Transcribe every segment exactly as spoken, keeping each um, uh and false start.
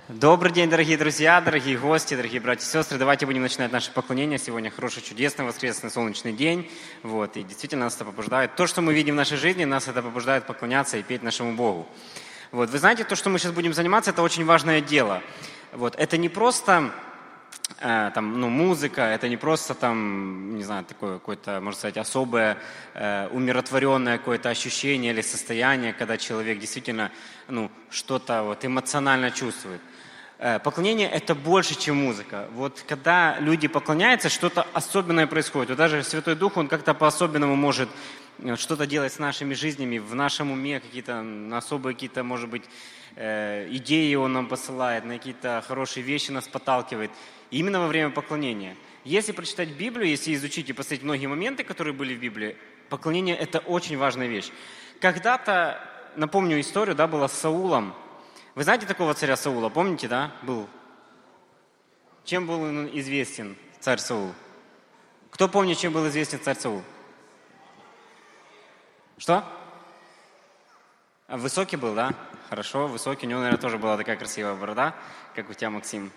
Добрый день, дорогие друзья, дорогие гости, дорогие братья и сестры. Давайте будем начинать наше поклонение. Сегодня хороший, чудесный, воскресный, солнечный день. Вот, и действительно нас это побуждает. То, что мы видим в нашей жизни, нас это побуждает поклоняться и петь нашему Богу. Вот, вы знаете, то, что мы сейчас будем заниматься, это очень важное дело. Вот, это не просто э, там, ну, музыка, это не просто там, не знаю, такое какое-то, можно сказать, особое, э, умиротворенное какое-то ощущение или состояние, когда человек действительно ну, что-то вот, эмоционально чувствует. Поклонение – это больше, чем музыка. Вот когда люди поклоняются, что-то особенное происходит. Вот даже Святой Дух, Он как-то по-особенному может что-то делать с нашими жизнями, в нашем уме, какие-то особые, какие-то, может быть, идеи Он нам посылает, на какие-то хорошие вещи нас подталкивает. И именно во время поклонения. Если прочитать Библию, если изучить и посмотреть многие моменты, которые были в Библии, поклонение – это очень важная вещь. Когда-то, напомню историю, да, была с Саулом. Вы знаете такого царя Саула, помните, да, был? Чем был он известен, царь Саул? Кто помнит, чем был известен царь Саул? Что? Высокий был, да? Хорошо, высокий. У него, наверное, тоже была такая красивая борода, как у тебя, Максим.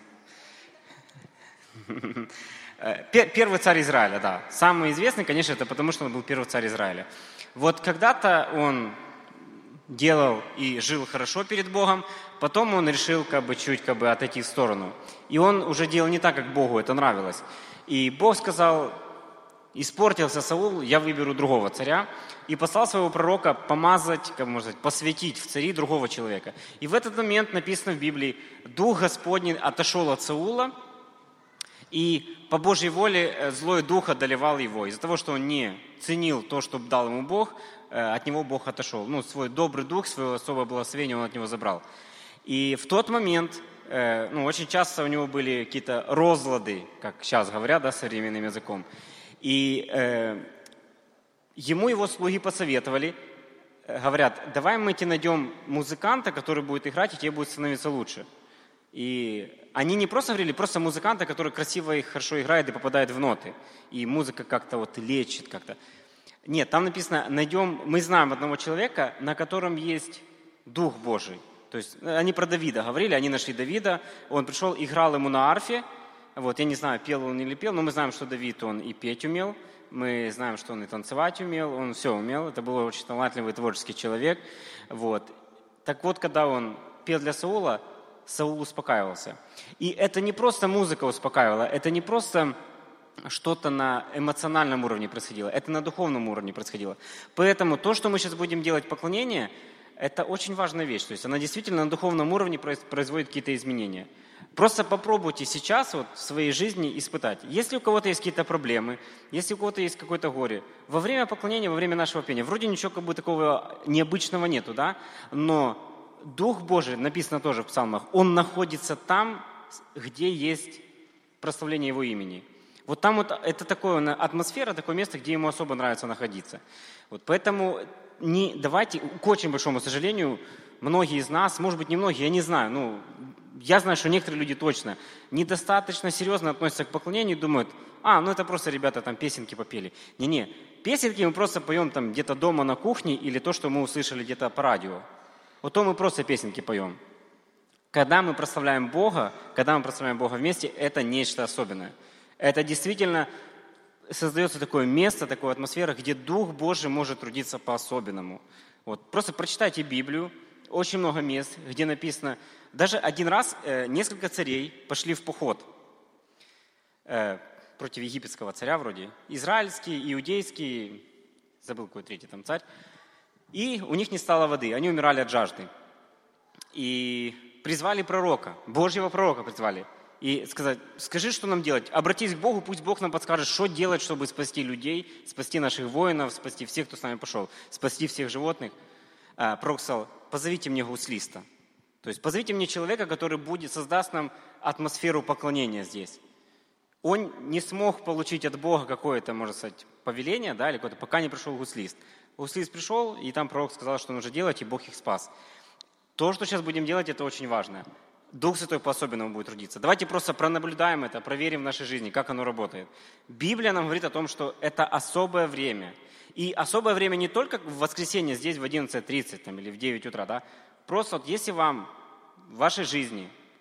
Первый царь Израиля, да. Самый известный, конечно, это потому, что он был первый царь Израиля. Вот когда-то он делал и жил хорошо перед Богом, потом он решил как бы чуть как бы отойти в сторону. И он уже делал не так, как Богу это нравилось. И Бог сказал: испортился Саул, я выберу другого царя. И послал своего пророка помазать, как можно сказать, посвятить в цари другого человека. И в этот момент написано в Библии: Дух Господний отошел от Саула, и по Божьей воле злой дух одолевал его. Из-за того, что он не ценил то, что дал ему Бог, от него Бог отошел. Ну, свой добрый дух, свое особое благословение он от него забрал. И в тот момент, ну, очень часто у него были какие-то розлады, как сейчас говорят, да, современным языком. И э, ему его слуги посоветовали, говорят: давай мы тебе найдем музыканта, который будет играть, и тебе будет становиться лучше. И они не просто говорили, просто музыканта, который красиво и хорошо играет и попадает в ноты. И музыка как-то вот лечит как-то. Нет, там написано: найдем, мы знаем одного человека, на котором есть Дух Божий. То есть они про Давида говорили, они нашли Давида, он пришел, играл ему на арфе. Вот, я не знаю, пел он или пел, но мы знаем, что Давид, он и петь умел, мы знаем, что он и танцевать умел, он все умел, это был очень талантливый творческий человек. Вот. Так вот, когда он пел для Саула, Саул успокаивался. И это не просто музыка успокаивала, это не просто что-то на эмоциональном уровне происходило, это на духовном уровне происходило. Поэтому то, что мы сейчас будем делать поклонение, это очень важная вещь. То есть она действительно на духовном уровне производит какие-то изменения. Просто попробуйте сейчас вот в своей жизни испытать. Если у кого-то есть какие-то проблемы, если у кого-то есть какое-то горе, во время поклонения, во время нашего пения, вроде ничего как бы такого необычного нету, да? Но Дух Божий, написано тоже в псалмах, Он находится там, где есть прославление Его имени. Вот там вот это такое атмосфера, такое место, где Ему особо нравится находиться. Вот поэтому не, давайте, к очень большому сожалению, многие из нас, может быть, не многие, я не знаю, ну, я знаю, что некоторые люди точно недостаточно серьезно относятся к поклонению и думают: а, ну это просто ребята там песенки попели. Не-не, песенки мы просто поем там где-то дома на кухне или то, что мы услышали где-то по радио. Вот то мы просто песенки поем. Когда мы прославляем Бога, когда мы прославляем Бога вместе, это нечто особенное. Это действительно создается такое место, такая атмосфера, где Дух Божий может трудиться по-особенному. Вот. Просто прочитайте Библию, очень много мест, где написано, даже один раз э, несколько царей пошли в поход э, против египетского царя вроде, израильский, иудейский, забыл какой третий там царь, и у них не стало воды, они умирали от жажды. И призвали пророка, Божьего пророка призвали. И сказать: скажи, что нам делать? Обратись к Богу, пусть Бог нам подскажет, что делать, чтобы спасти людей, спасти наших воинов, спасти всех, кто с нами пошел, спасти всех животных. А, пророк сказал: позовите мне гуслиста. То есть позовите мне человека, который будет, создаст нам атмосферу поклонения здесь. Он не смог получить от Бога какое-то, можно сказать, повеление, да, или какое-то, пока не пришел гуслист. Гуслист пришел, и там пророк сказал, что нужно делать, и Бог их спас. То, что сейчас будем делать, это очень важно. Дух Святой по-особенному будет трудиться. Давайте просто пронаблюдаем это, проверим в нашей жизни, как оно работает. Библия нам говорит о том, что это особое время. И особое время не только в воскресенье здесь в одиннадцать тридцать там, или в девять утра. Да? Просто вот если вам в вашей жизни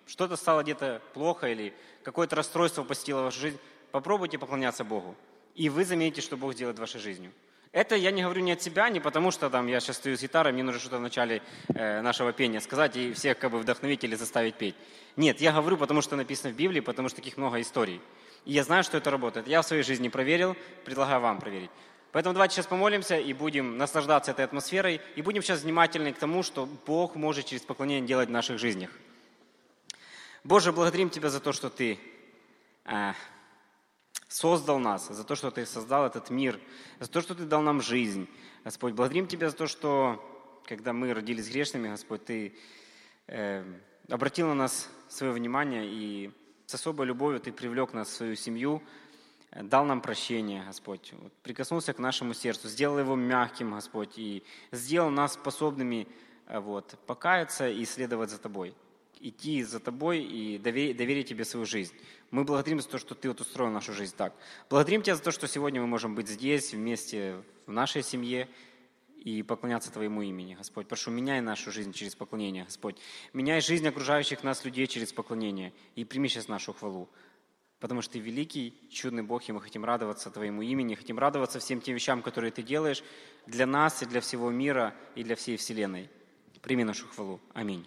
что-то стало где-то плохо или какое-то расстройство посетило вашу жизнь, попробуйте поклоняться Богу. И вы заметите, что Бог делает в вашей жизни. Это я не говорю не от себя, не потому что там я сейчас стою с гитарой, мне нужно что-то в начале э, нашего пения сказать и всех как бы вдохновить или заставить петь. Нет, я говорю, потому что написано в Библии, потому что таких много историй. И я знаю, что это работает. Я в своей жизни проверил, предлагаю вам проверить. Поэтому давайте сейчас помолимся и будем наслаждаться этой атмосферой, и будем сейчас внимательны к тому, что Бог может через поклонение делать в наших жизнях. Боже, благодарим Тебя за то, что Ты э, создал нас, за то, что Ты создал этот мир, за то, что Ты дал нам жизнь. Господь, благодарим Тебя за то, что, когда мы родились грешными, Господь, Ты э, обратил на нас свое внимание и с особой любовью Ты привлек нас в свою семью, дал нам прощение, Господь, вот, прикоснулся к нашему сердцу, сделал его мягким, Господь, и сделал нас способными вот, покаяться и следовать за Тобой, идти за Тобой и доверить, доверить Тебе свою жизнь. Мы благодарим за то, что Ты вот устроил нашу жизнь так. Благодарим Тебя за то, что сегодня мы можем быть здесь, вместе в нашей семье и поклоняться Твоему имени, Господь. Прошу, меняй нашу жизнь через поклонение, Господь. Меняй жизнь окружающих нас людей через поклонение и прими сейчас нашу хвалу. Потому что Ты великий, чудный Бог, и мы хотим радоваться Твоему имени, хотим радоваться всем тем вещам, которые Ты делаешь для нас и для всего мира и для всей вселенной. Прими нашу хвалу. Аминь.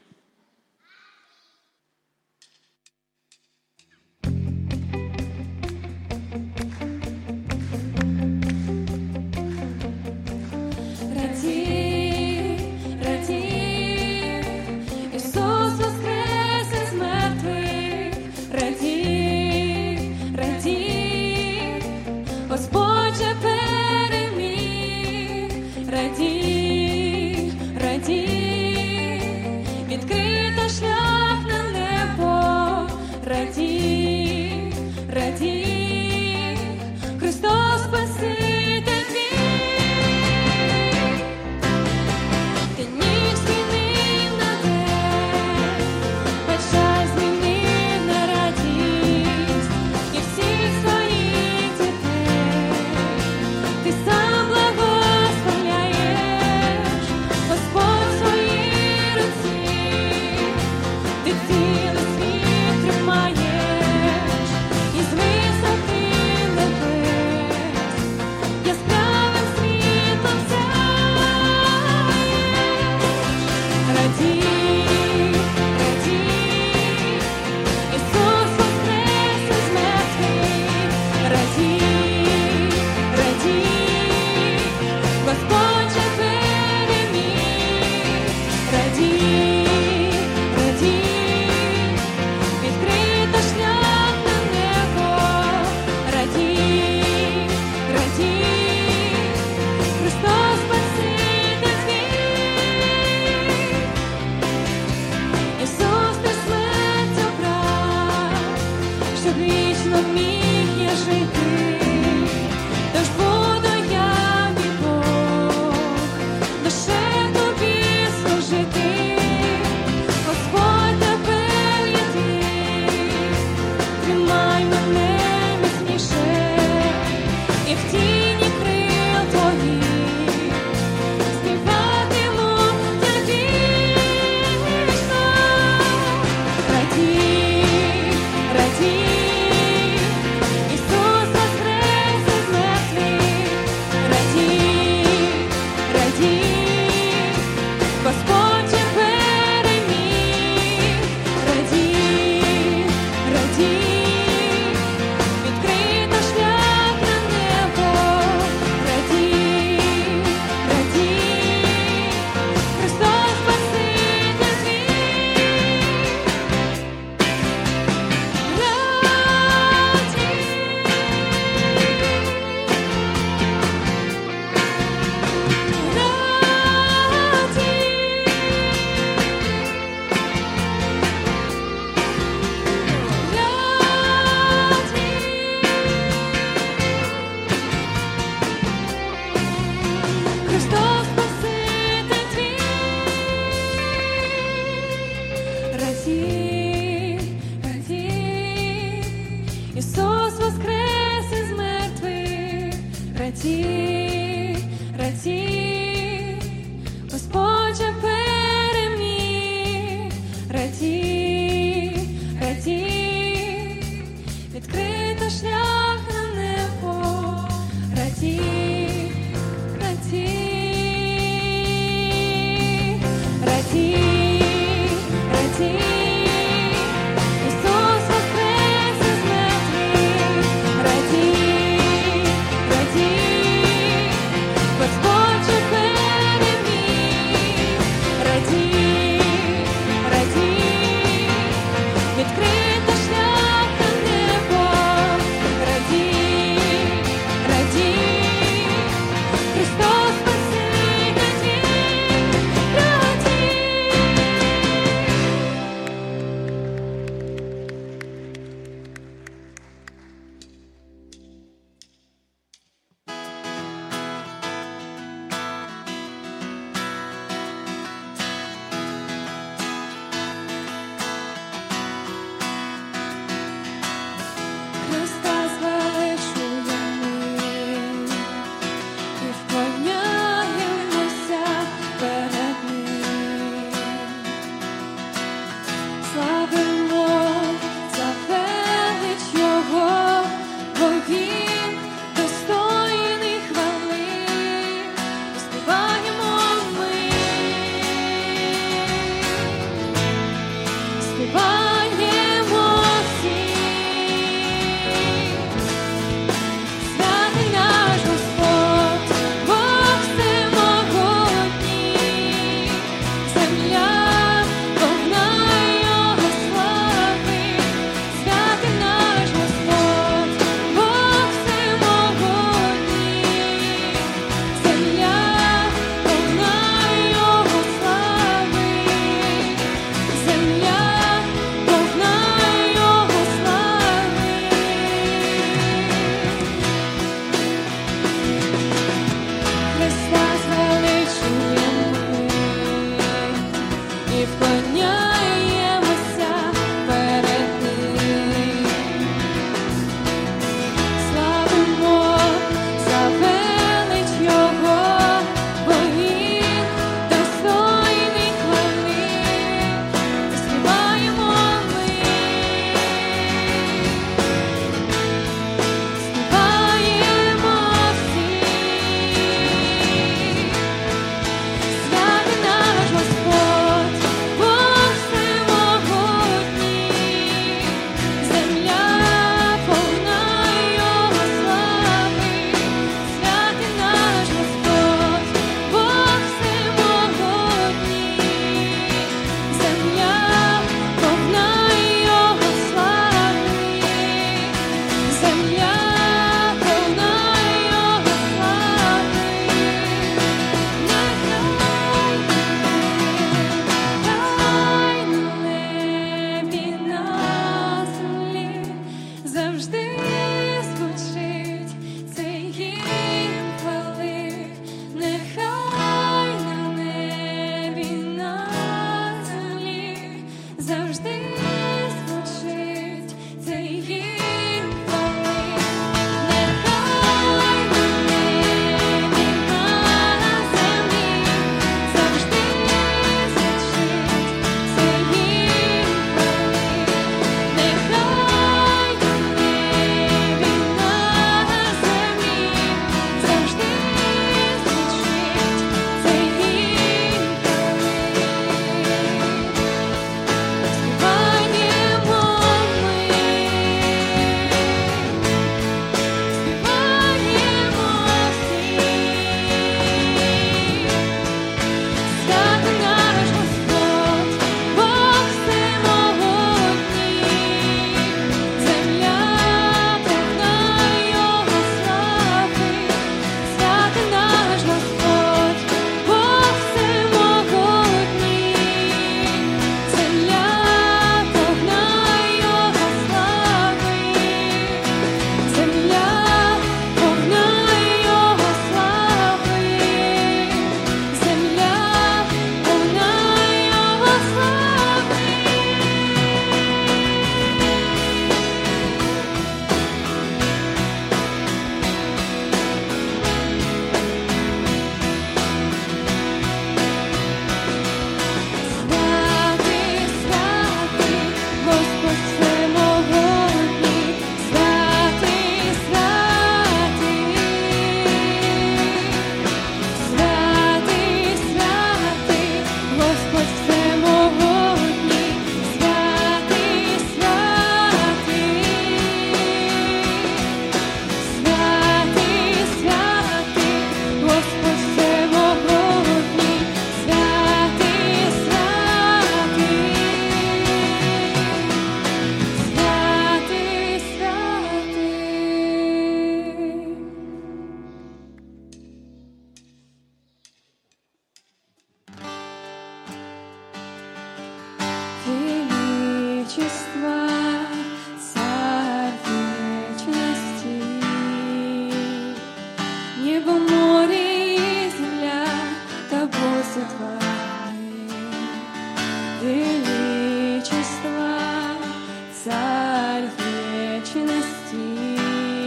Царь вечности.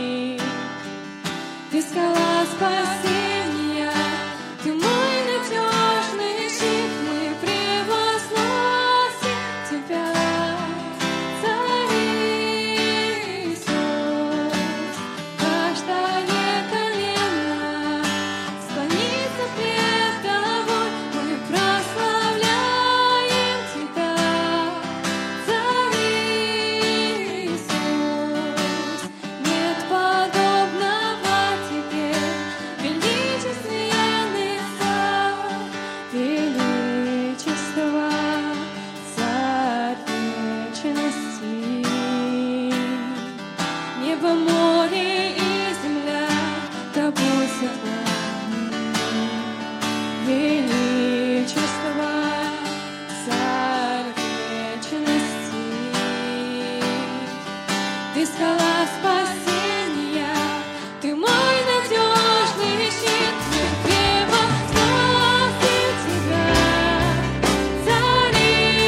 Ты скала спасения, Ты мой надежный щит, мы превозносим Тебя, Царь Иисус. Каждое колено склонится пред Тобой, мы прославляем Тебя, Царь Иисус. Нет подобного Тебе, величественный Царь, величество, Царь вечности. Небо, море и земля Тобой сотворены. Величество, Царь вечности. Ты скала спасения, Ты мой надежный щит, мы превозносим Тебя, Царь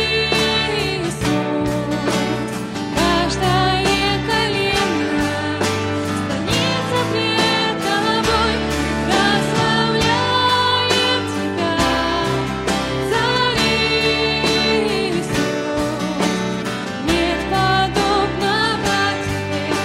Иисус. Каждое колено склонится пред Тобой, мы прославляем Тебя, Царь Иисус. Нет подобного Тебе,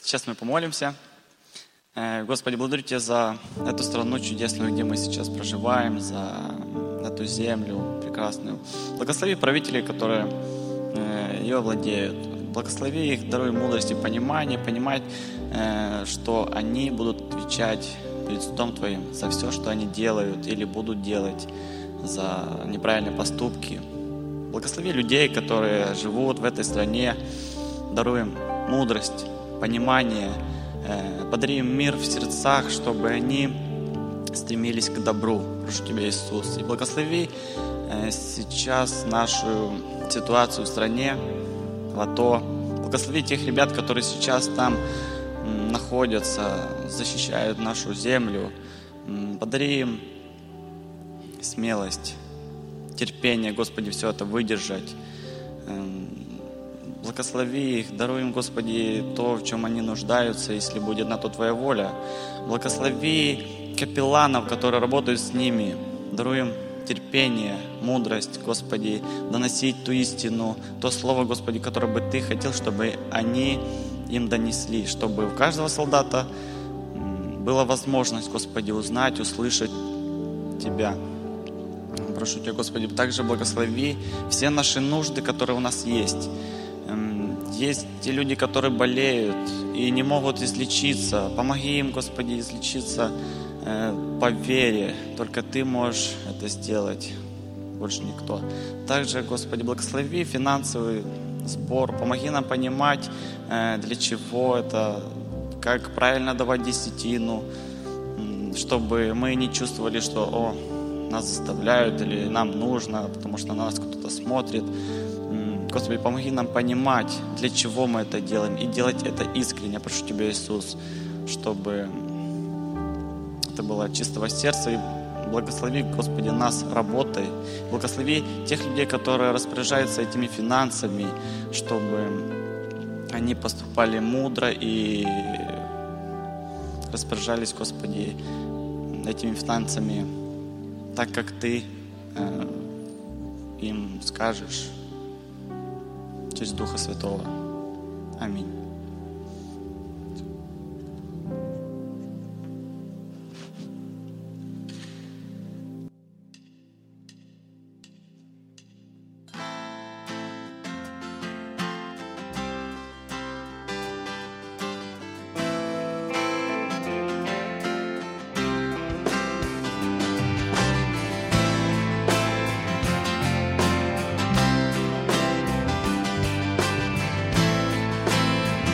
Сейчас мы помолимся. Э, Господи, благодарю Тебя за эту страну чудесную, где мы сейчас проживаем, за эту землю прекрасную. Благослови правителей, которые э, ее владеют. Благослови их, даруй мудрость и понимание, понимать, э, что они будут отвечать перед судом Твоим за все, что они делают или будут делать, за неправильные поступки. Благослови людей, которые живут в этой стране, даруй им мудрость, понимание, э, подари им мир в сердцах, чтобы они стремились к добру. Прошу Тебя, Иисус. И благослови э, сейчас нашу ситуацию в стране, в АТО. Благослови тех ребят, которые сейчас там м, находятся, защищают нашу землю. М, Подари им смелость, терпение, Господи, все это выдержать. Эм, Благослови их, даруй им, Господи, то, в чем они нуждаются, если будет на то Твоя воля. Благослови капелланов, которые работают с ними. Даруй им терпение, мудрость, Господи, доносить ту истину, то слово, Господи, которое бы Ты хотел, чтобы они им донесли, чтобы у каждого солдата была возможность, Господи, узнать, услышать Тебя. Прошу Тебя, Господи, также благослови все наши нужды, которые у нас есть. Есть те люди, которые болеют и не могут излечиться. Помоги им, Господи, излечиться э, по вере. Только Ты можешь это сделать, больше никто. Также, Господи, благослови финансовый сбор. Помоги нам понимать, э, для чего это, как правильно давать десятину, чтобы мы не чувствовали, что о, нас заставляют или нам нужно, потому что на нас кто-то смотрит. Господи, помоги нам понимать, для чего мы это делаем, и делать это искренне. Прошу Тебя, Иисус, чтобы это было от чистого сердца. И благослови, Господи, нас работой. Благослови тех людей, которые распоряжаются этими финансами, чтобы они поступали мудро и распоряжались, Господи, этими финансами так, как Ты э, им скажешь. Через Духа Святого. Аминь. Thank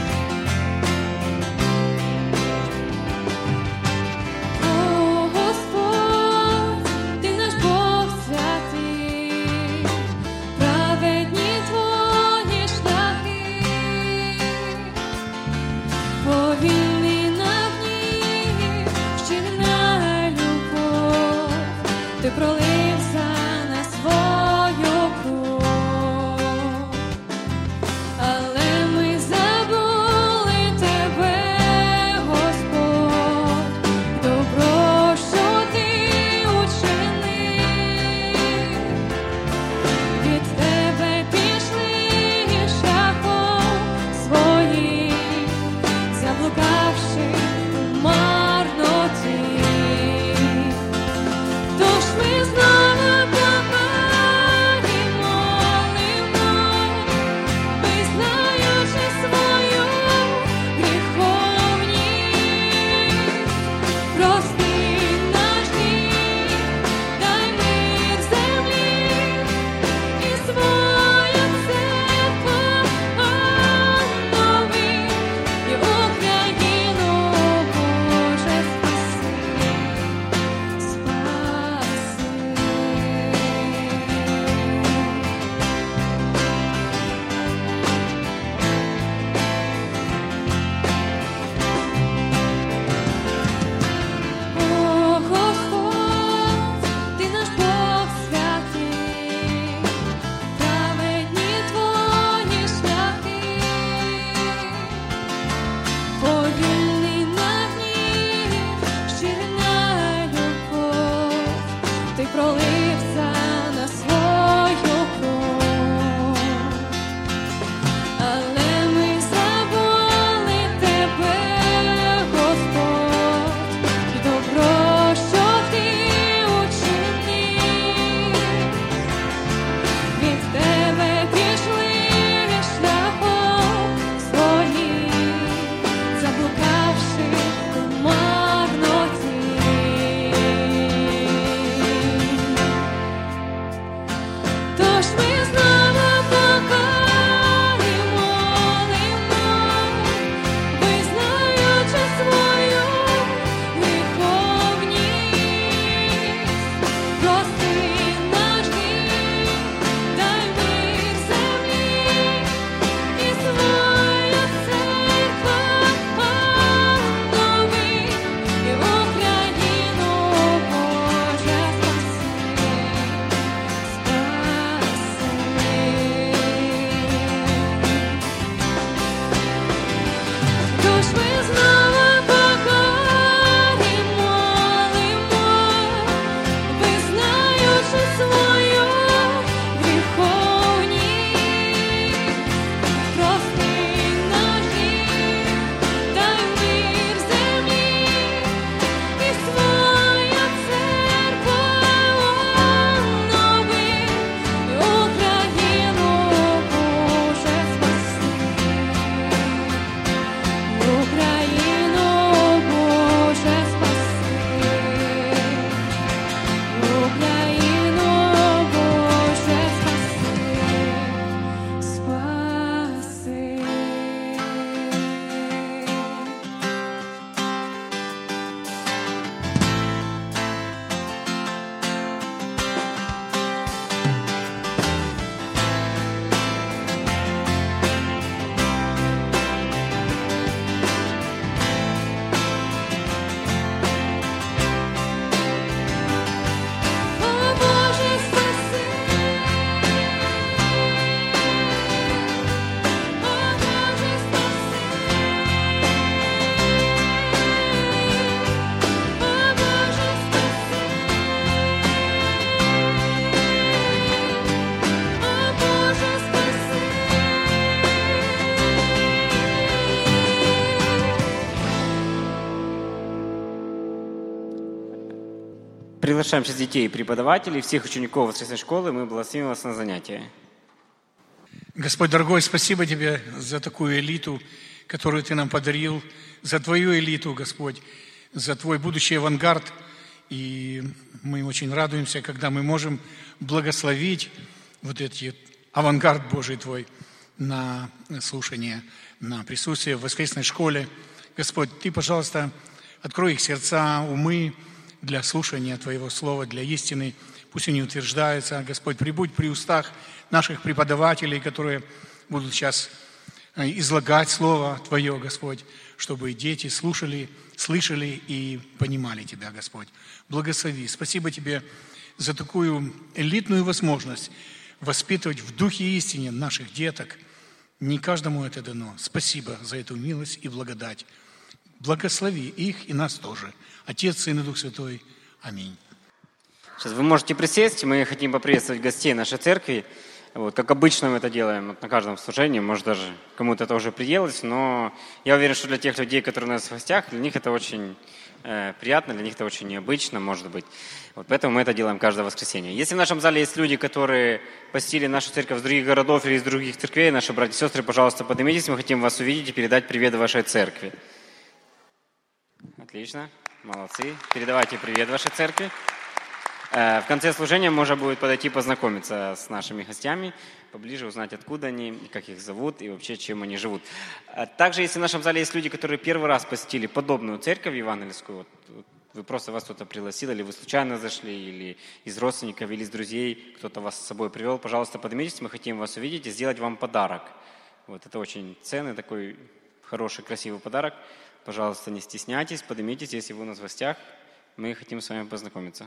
приглашаем сейчас детей и преподавателей, всех учеников воскресной школы. Мы благословим вас на занятия. Господь дорогой, спасибо Тебе за такую элиту, которую Ты нам подарил, за Твою элиту, Господь, за Твой будущий авангард. И мы очень радуемся, когда мы можем благословить вот этот авангард Божий Твой на слушание, на присутствие в воскресной школе. Господь, Ты, пожалуйста, открой их сердца, умы для слушания Твоего Слова, для истины. Пусть они утверждаются. Господь, прибудь при устах наших преподавателей, которые будут сейчас излагать Слово Твое, Господь, чтобы дети слушали, слышали и понимали Тебя, Господь. Благослови. Спасибо Тебе за такую элитную возможность воспитывать в духе истине наших деток. Не каждому это дано. Спасибо за эту милость и благодать. Благослови их и нас тоже. Отец, Сын и Дух Святой. Аминь. Сейчас вы можете присесть. Мы хотим поприветствовать гостей нашей церкви. Вот, как обычно мы это делаем вот, на каждом служении. Может, даже кому-то это уже приелось. Но я уверен, что для тех людей, которые у нас в гостях, для них это очень э, приятно, для них это очень необычно, может быть. Вот, поэтому мы это делаем каждое воскресенье. Если в нашем зале есть люди, которые посетили нашу церковь из других городов или из других церквей, наши братья и сестры, пожалуйста, поднимитесь. Мы хотим вас увидеть и передать привет вашей церкви. Отлично. Молодцы. Передавайте привет вашей церкви. В конце служения можно будет подойти познакомиться с нашими гостями, поближе узнать, откуда они, как их зовут и вообще, чем они живут. Также, если в нашем зале есть люди, которые первый раз посетили подобную церковь евангельскую, вот, вы просто вас кто-то пригласил, или вы случайно зашли, или из родственников, или из друзей, кто-то вас с собой привел, пожалуйста, поднимитесь, мы хотим вас увидеть и сделать вам подарок. Вот это очень ценный, такой хороший, красивый подарок. Пожалуйста, не стесняйтесь, поднимитесь, если вы у нас в гостях, мы хотим с вами познакомиться.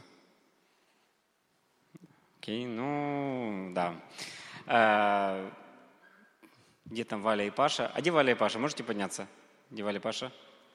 Окей, ну, да. А, где там Валя и Паша? А где Валя и Паша? Можете подняться? Где Валя и Паша?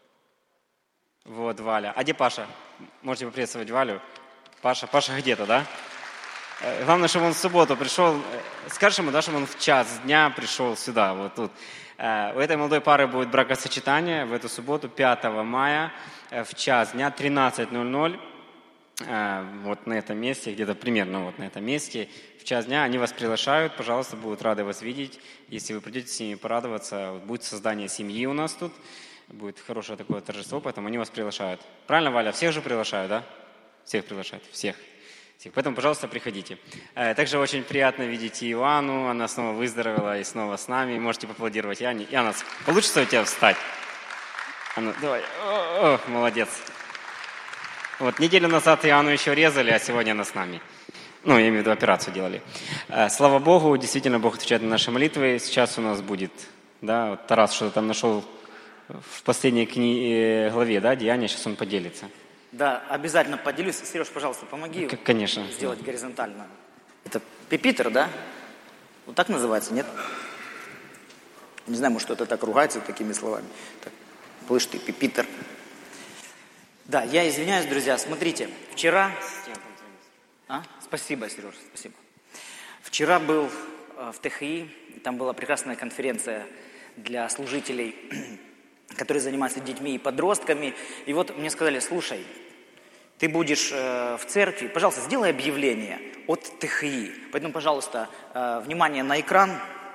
Вот Валя. А где Паша? Можете поприветствовать Валю? Паша, Паша где-то, да? Главное, чтобы он в субботу пришел. Скажешь ему, да, чтобы он в час дня пришел сюда, вот тут. У этой молодой пары будет бракосочетание в эту субботу, пятого мая, в час дня, тринадцать ноль ноль. Вот на этом месте, где-то примерно вот на этом месте, в час дня они вас приглашают, пожалуйста, будут рады вас видеть. Если вы придете с ними порадоваться, будет создание семьи у нас тут, будет хорошее такое торжество, поэтому они вас приглашают. Правильно, Валя? Всех же приглашают, да? Всех приглашают, всех. всех. Поэтому, пожалуйста, приходите. Также очень приятно видеть и Иоанну, она снова выздоровела и снова с нами. Можете поаплодировать Иоанне. Иоанна, получится у тебя встать? Анна, давай. О, о, молодец. Вот, неделю назад Иоанну еще резали, а сегодня она с нами. Ну, я имею в виду, операцию делали. Слава Богу, действительно, Бог отвечает на наши молитвы. Сейчас у нас будет, да, вот Тарас что-то там нашел в последней кни... главе, да, Деяния, сейчас он поделится. Да, обязательно поделюсь. Сереж, пожалуйста, помоги К- конечно. сделать горизонтально. Это пепитер, да? Вот так называется, нет? Не знаю, может, кто-то так ругается такими словами. Так, слышь ты, пепитер. Да, я извиняюсь, друзья. Смотрите, вчера... А? Спасибо, Сереж, спасибо. Вчера был э, в ТХИ, там была прекрасная конференция для служителей, которые занимаются детьми и подростками. И вот мне сказали, слушай, ты будешь э, в церкви, пожалуйста, сделай объявление от ТХИ. Поэтому, пожалуйста, э, внимание на экран.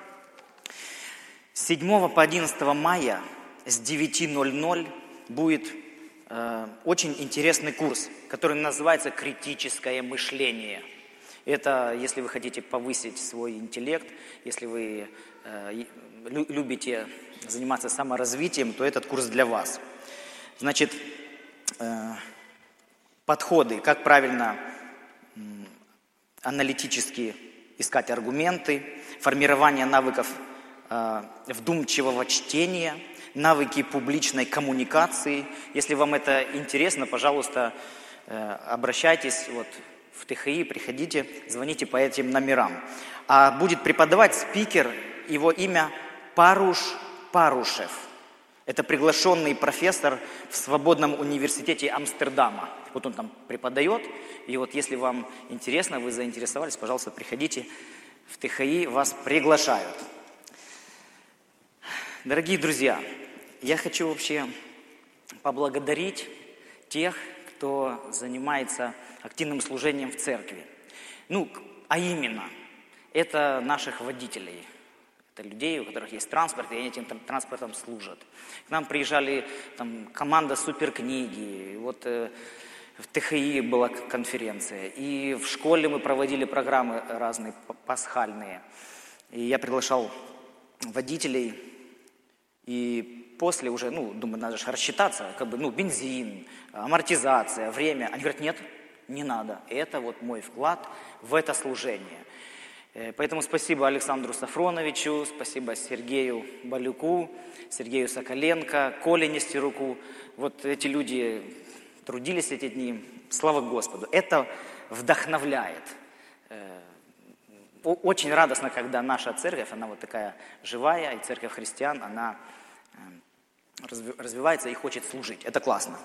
С седьмого по одиннадцатое мая с девяти ноль-ноль будет э, очень интересный курс, который называется «Критическое мышление». Это, если вы хотите повысить свой интеллект, если вы э, лю- любите заниматься саморазвитием, то этот курс для вас. Значит, э, подходы, как правильно э, аналитически искать аргументы, формирование навыков э, вдумчивого чтения, навыки публичной коммуникации. Если вам это интересно, пожалуйста, э, обращайтесь вот, в ТХИ, приходите, звоните по этим номерам. А будет преподавать спикер, его имя Паруш Парушев. Это приглашенный профессор в Свободном университете Амстердама. Вот он там преподает. И вот если вам интересно, вы заинтересовались, пожалуйста, приходите в ТХИ, вас приглашают. Дорогие друзья, я хочу вообще поблагодарить тех, кто занимается активным служением в церкви. Ну, а именно, это наших водителей. Это людей, у которых есть транспорт, и они этим транспортом служат. К нам приезжали там, команда суперкниги, вот э, в ТХИ была конференция, и в школе мы проводили программы разные, пасхальные. И я приглашал водителей, и после уже, ну, думаю, надо же рассчитаться, как бы, ну, бензин, амортизация, время. Они говорят, нет, не надо. Это вот мой вклад в это служение. Поэтому спасибо Александру Сафроновичу, спасибо Сергею Балюку, Сергею Соколенко, Коле Нестеруку. Вот эти люди трудились эти дни. Слава Господу. Это вдохновляет. Очень радостно, когда наша церковь, она вот такая живая, и церковь христиан, она развивается и хочет служить. Это классно.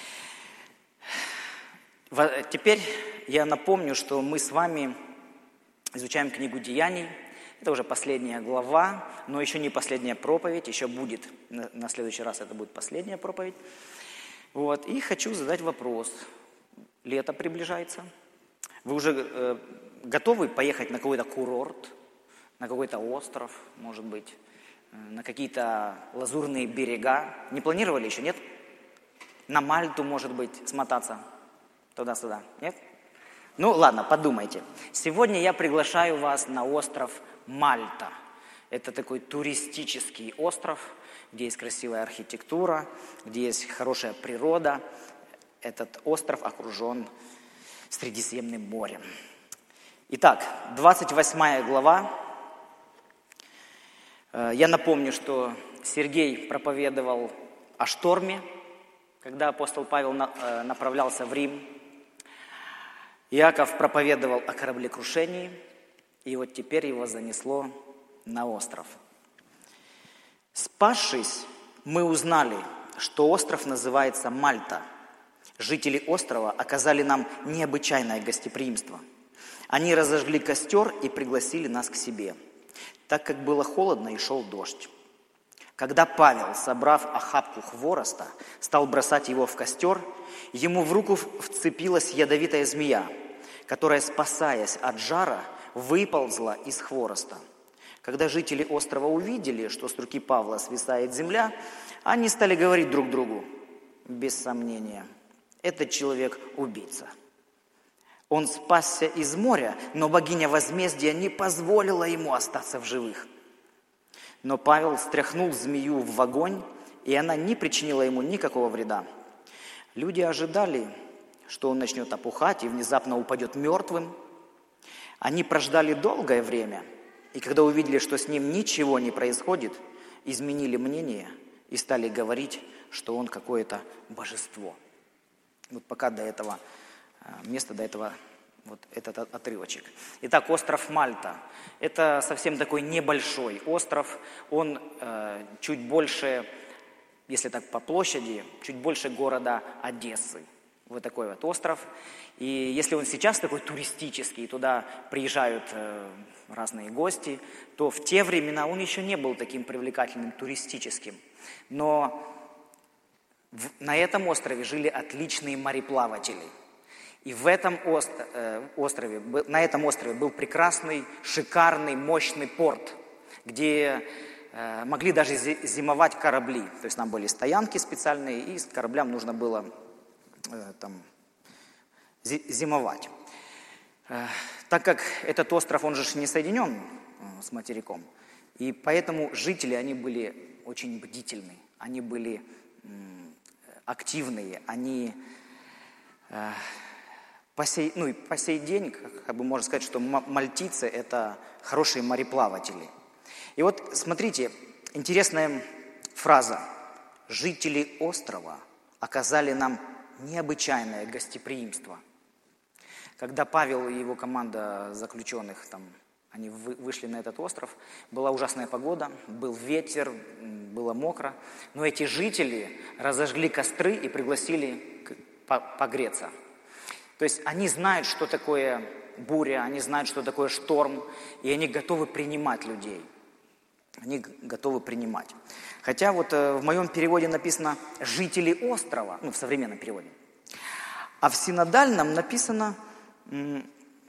Теперь я напомню, что мы с вами изучаем книгу Деяний. Это уже последняя глава, но еще не последняя проповедь, еще будет, на следующий раз это будет последняя проповедь. Вот. И хочу задать вопрос. Лето приближается. Вы уже э, готовы поехать на какой-то курорт, на какой-то остров, может быть, э, на какие-то лазурные берега? Не планировали еще, нет? На Мальту, может быть, смотаться туда-сюда, нет? Ну, ладно, подумайте. Сегодня я приглашаю вас на остров Мальта. Это такой туристический остров, где есть красивая архитектура, где есть хорошая природа. Этот остров окружен Средиземным морем. Итак, двадцать восьмая глава. Я напомню, что Сергей проповедовал о шторме, когда апостол Павел направлялся в Рим. Иаков проповедовал о кораблекрушении, и вот теперь его занесло на остров. Спасшись, мы узнали, что остров называется Мальта. Жители острова оказали нам необычайное гостеприимство. Они разожгли костер и пригласили нас к себе, так как было холодно и шел дождь. Когда Павел, собрав охапку хвороста, стал бросать его в костер, ему в руку вцепилась ядовитая змея, которая, спасаясь от жара, выползла из хвороста. Когда жители острова увидели, что с руки Павла свисает земля, они стали говорить друг другу: без сомнения, этот человек убийца. Он спасся из моря, но богиня возмездия не позволила ему остаться в живых. Но Павел стряхнул змею в огонь, и она не причинила ему никакого вреда. Люди ожидали, что он начнет опухать и внезапно упадет мертвым. Они прождали долгое время, и когда увидели, что с ним ничего не происходит, изменили мнение и стали говорить, что он какое-то божество. Вот пока до этого места, до этого вот этот отрывочек. Итак, остров Мальта. Это совсем такой небольшой остров. Он э, чуть больше, если так по площади, чуть больше города Одессы. Вот такой вот остров. И если он сейчас такой туристический, туда приезжают э, разные гости, то в те времена он еще не был таким привлекательным туристическим. Но в, на этом острове жили отличные мореплаватели. И в этом острове, на этом острове был прекрасный, шикарный, мощный порт, где могли даже зимовать корабли. То есть там были стоянки специальные, и с кораблям нужно было там зимовать. Так как этот остров, он же не соединен с материком, и поэтому жители, они были очень бдительны, они были активные, они... По сей, ну и по сей день, как бы можно сказать, что мальтийцы – это хорошие мореплаватели. И вот смотрите, интересная фраза. Жители острова оказали нам необычайное гостеприимство. Когда Павел и его команда заключенных, там, они вышли на этот остров, была ужасная погода, был ветер, было мокро, но эти жители разожгли костры и пригласили погреться. То есть они знают, что такое буря, они знают, что такое шторм, и они готовы принимать людей. Они готовы принимать. Хотя вот в моем переводе написано «жители острова», ну, в современном переводе. А в синодальном написано м,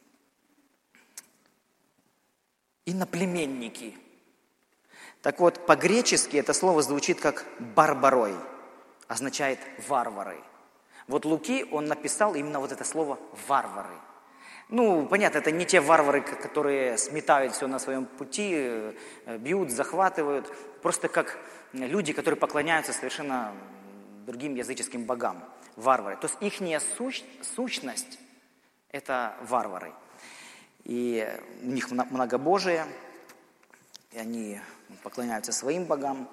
иноплеменники. Так вот, по-гречески это слово звучит как «барбарой», означает «варвары». Вот Луки, он написал именно вот это слово «варвары». Ну, понятно, это не те варвары, которые сметают все на своем пути, бьют, захватывают. Просто как люди, которые поклоняются совершенно другим языческим богам. Варвары. То есть ихняя сущ, сущность – это варвары. И у них многобожие, и они поклоняются своим богам.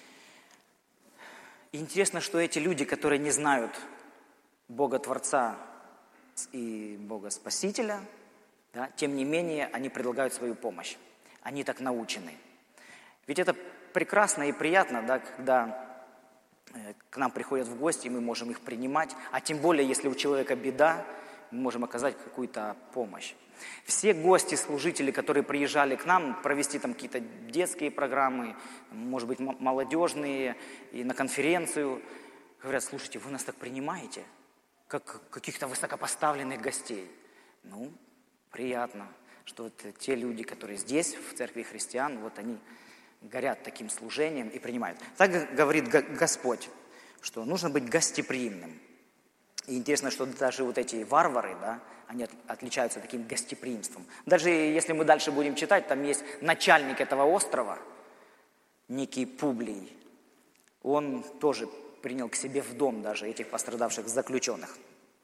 И интересно, что эти люди, которые не знают Бога Творца и Бога Спасителя, да, тем не менее, они предлагают свою помощь. Они так научены. Ведь это прекрасно и приятно, да, когда к нам приходят в гости, и мы можем их принимать. А тем более, если у человека беда, мы можем оказать какую-то помощь. Все гости, служители, которые приезжали к нам, провести там какие-то детские программы, может быть, молодежные, и на конференцию, говорят: слушайте, вы нас так принимаете, как каких-то высокопоставленных гостей. Ну, приятно, что вот те люди, которые здесь, в церкви христиан, вот они горят таким служением и принимают. Так говорит Господь, что нужно быть гостеприимным. И интересно, что даже вот эти варвары, да, они отличаются таким гостеприимством. Даже если мы дальше будем читать, там есть начальник этого острова, некий Публий. Он тоже принял к себе в дом даже этих пострадавших заключенных.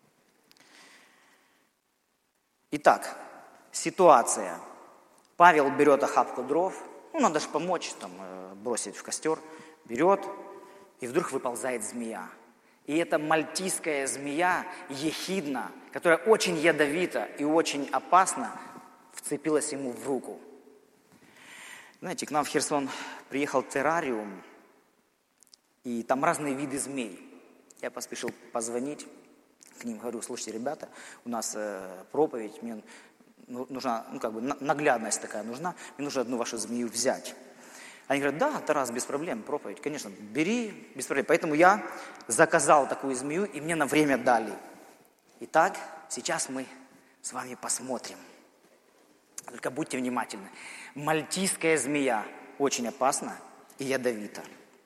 Итак, ситуация. Павел берет охапку дров, ну, надо же помочь, там, бросить в костер, берет, и вдруг выползает змея. И эта мальтийская змея, ехидна, которая очень ядовита и очень опасна, вцепилась ему в руку. Знаете, к нам в Херсон приехал террариум, и там разные виды змей. Я поспешил позвонить к ним, говорю: слушайте, ребята, у нас э, проповедь, мне нужна, ну, как бы наглядность такая нужна, мне нужно одну вашу змею взять. Они говорят: да, Тарас, без проблем, проповедь, конечно, бери, без проблем. Поэтому я заказал такую змею, и мне на время дали. Итак, сейчас мы с вами посмотрим. Только будьте внимательны. Мальтийская змея очень опасна и ядовита.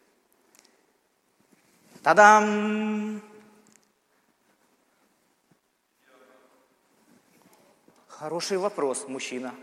Та-дам! Хороший вопрос, мужчина.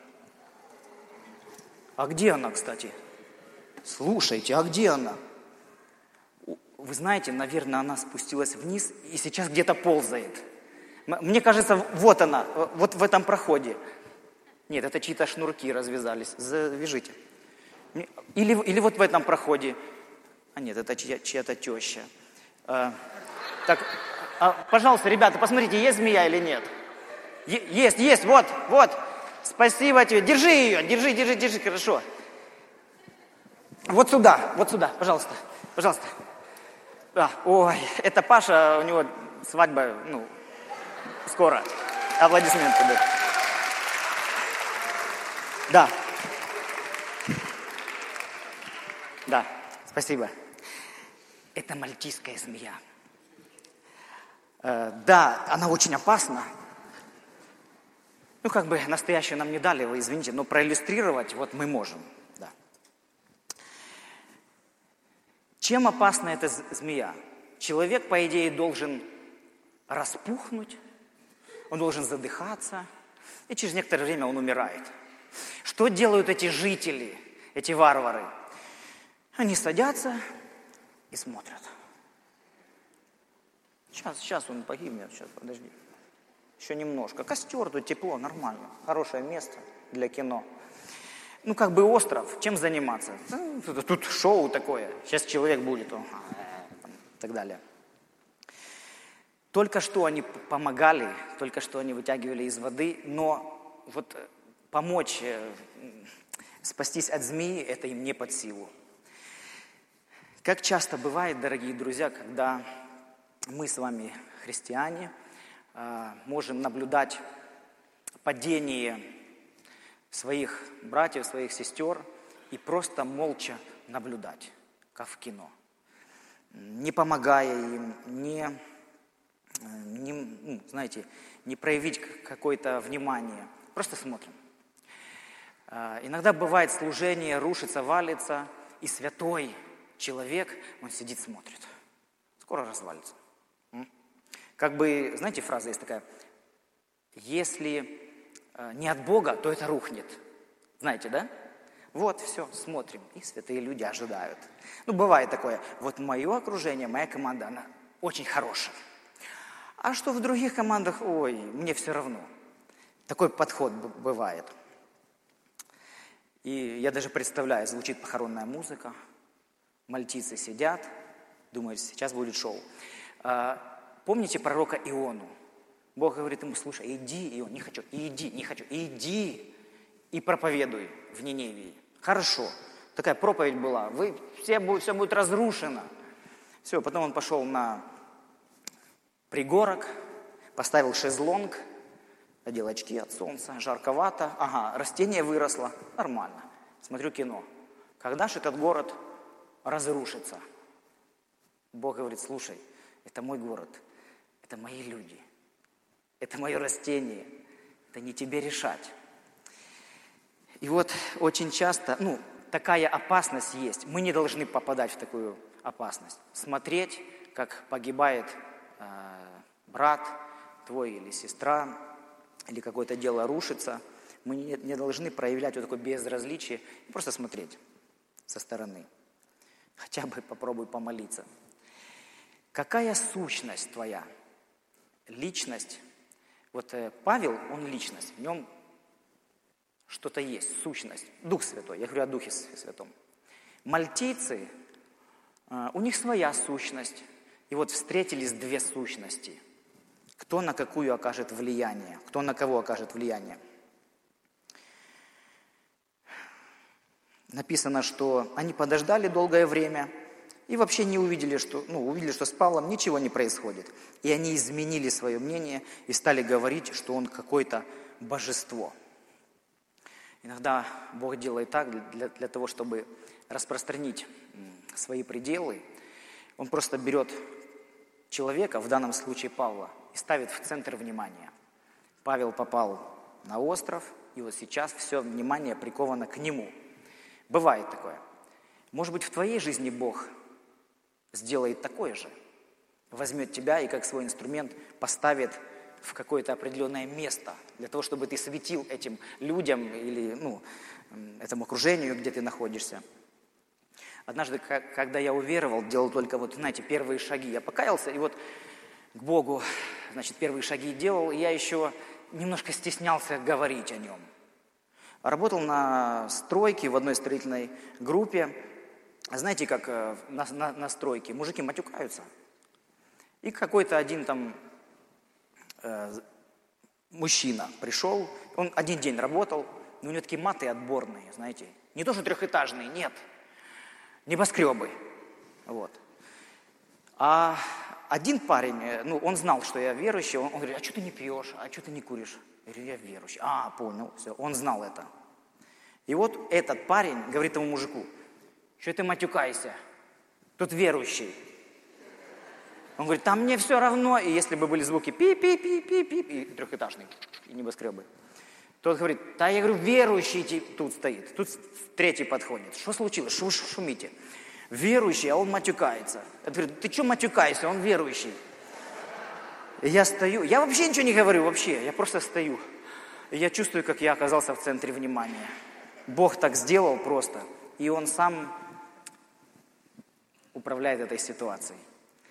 А где она, кстати? Слушайте, а где она? Вы знаете, наверное, она спустилась вниз и сейчас где-то ползает. Мне кажется, вот она, вот в этом проходе. Нет, это чьи-то шнурки развязались. Завяжите. Или, или вот в этом проходе. А нет, это чья, чья-то теща. А, так, а, пожалуйста, ребята, посмотрите, есть змея или нет? Е- есть, есть, вот, вот. Спасибо тебе. Держи ее, держи, держи, держи, хорошо. Вот сюда, вот сюда, пожалуйста, пожалуйста. А, ой, это Паша, у него свадьба, ну, скоро. Аплодисменты, да. Да. Да, спасибо. Это мальтийская змея. Э, да, она очень опасна. Ну, как бы настоящую нам не дали, вы извините, но проиллюстрировать вот мы можем. Да. Чем опасна эта змея? Человек, по идее, должен распухнуть, он должен задыхаться, и через некоторое время он умирает. Что делают эти жители, эти варвары? Они садятся и смотрят. Сейчас, сейчас он погибнет, сейчас, подожди. Еще немножко. Костер, тут тепло, нормально. Хорошее место для кино. Ну, как бы остров, чем заниматься? Тут, тут шоу такое. Сейчас человек будет, он, и так далее. Только что они помогали, только что они вытягивали из воды, но вот помочь, спастись от змеи, это им не под силу. Как часто бывает, дорогие друзья, когда мы с вами, христиане, можем наблюдать падение своих братьев, своих сестер и просто молча наблюдать, как в кино. Не помогая им, не э, не, ну, знаете, не проявить к- какое-то внимание. Просто смотрим. А, Иногда бывает служение, рушится, валится, и святой человек, он сидит, смотрит. Скоро развалится. М? Как бы, знаете, фраза есть такая: если э, не от Бога, то это рухнет. Знаете, да? Вот, все, смотрим, и святые люди ожидают. Ну, бывает такое. Вот мое окружение, моя команда, она очень хорошая. А что в других командах, ой, мне все равно. Такой подход б- бывает. И я даже представляю, звучит похоронная музыка, мальтийцы сидят, думают, сейчас будет шоу. А, помните пророка Иону? Бог говорит ему: слушай, иди, Ион, не хочу, иди, не хочу, иди и проповедуй в Ниневии. Хорошо. Такая проповедь была. Вы, все, будет, все будет разрушено. Все, потом он пошел на пригорок, поставил шезлонг, одел очки от солнца, жарковато. Ага, растение выросло, нормально. Смотрю кино. Когда же этот город разрушится? Бог говорит: слушай, это мой город, это мои люди, это мое растение, это не тебе решать. И вот очень часто, ну, такая опасность есть. Мы не должны попадать в такую опасность. Смотреть, как погибает э, брат твой или сестра, или какое-то дело рушится. Мы не, не должны проявлять вот такое безразличие, просто смотреть со стороны. Хотя бы попробуй помолиться. Какая сущность твоя? Личность. Вот э, Павел, он личность, в нем что-то есть, сущность. Дух Святой, я говорю о Духе Святом. Мальтийцы, э, у них своя сущность. И вот встретились две сущности. Кто на какую окажет влияние? Кто на кого окажет влияние? Написано, что они подождали долгое время и вообще не увидели, что, ну, увидели, что с Павлом ничего не происходит. И они изменили свое мнение и стали говорить, что он какое-то божество. Иногда Бог делает так для, для того, чтобы распространить свои пределы. Он просто берет человека, в данном случае Павла, и ставит в центр внимания. Павел попал на остров, и вот сейчас все внимание приковано к нему. Бывает такое. Может быть, в твоей жизни Бог сделает такое же. Возьмет тебя и как свой инструмент поставит в какое-то определенное место, для того, чтобы ты светил этим людям или, ну, этому окружению, где ты находишься. Однажды, когда я уверовал, делал только вот, знаете, первые шаги. Я покаялся, и вот к Богу, значит, первые шаги делал, и я еще немножко стеснялся говорить о нем. Работал на стройке в одной строительной группе. Знаете, как на, на, на стройке мужики матюкаются. И какой-то один там э, мужчина пришел, он один день работал, но у него такие маты отборные, знаете. Не то, что трехэтажные, нет. Небоскребы. Вот. А один парень, ну, он знал, что я верующий, он, он говорит: а что ты не пьешь, а что ты не куришь? Я говорю: я верующий. А, понял, все, он знал это. И вот этот парень говорит этому мужику: что ты матюкаешься? Тут верующий. Он говорит: там мне все равно, и если бы были звуки пи-пи-пи-пи-пи, и трехэтажные, и небоскребы. Тот говорит: да, я говорю, верующий тут стоит. Тут третий подходит. Что случилось? Что вы шумите? Верующий, а он матюкается. Я говорю: ты что матюкаешься? Он верующий. И я стою, я вообще ничего не говорю, вообще, я просто стою. И я чувствую, как я оказался в центре внимания. Бог так сделал просто, и Он сам управляет этой ситуацией.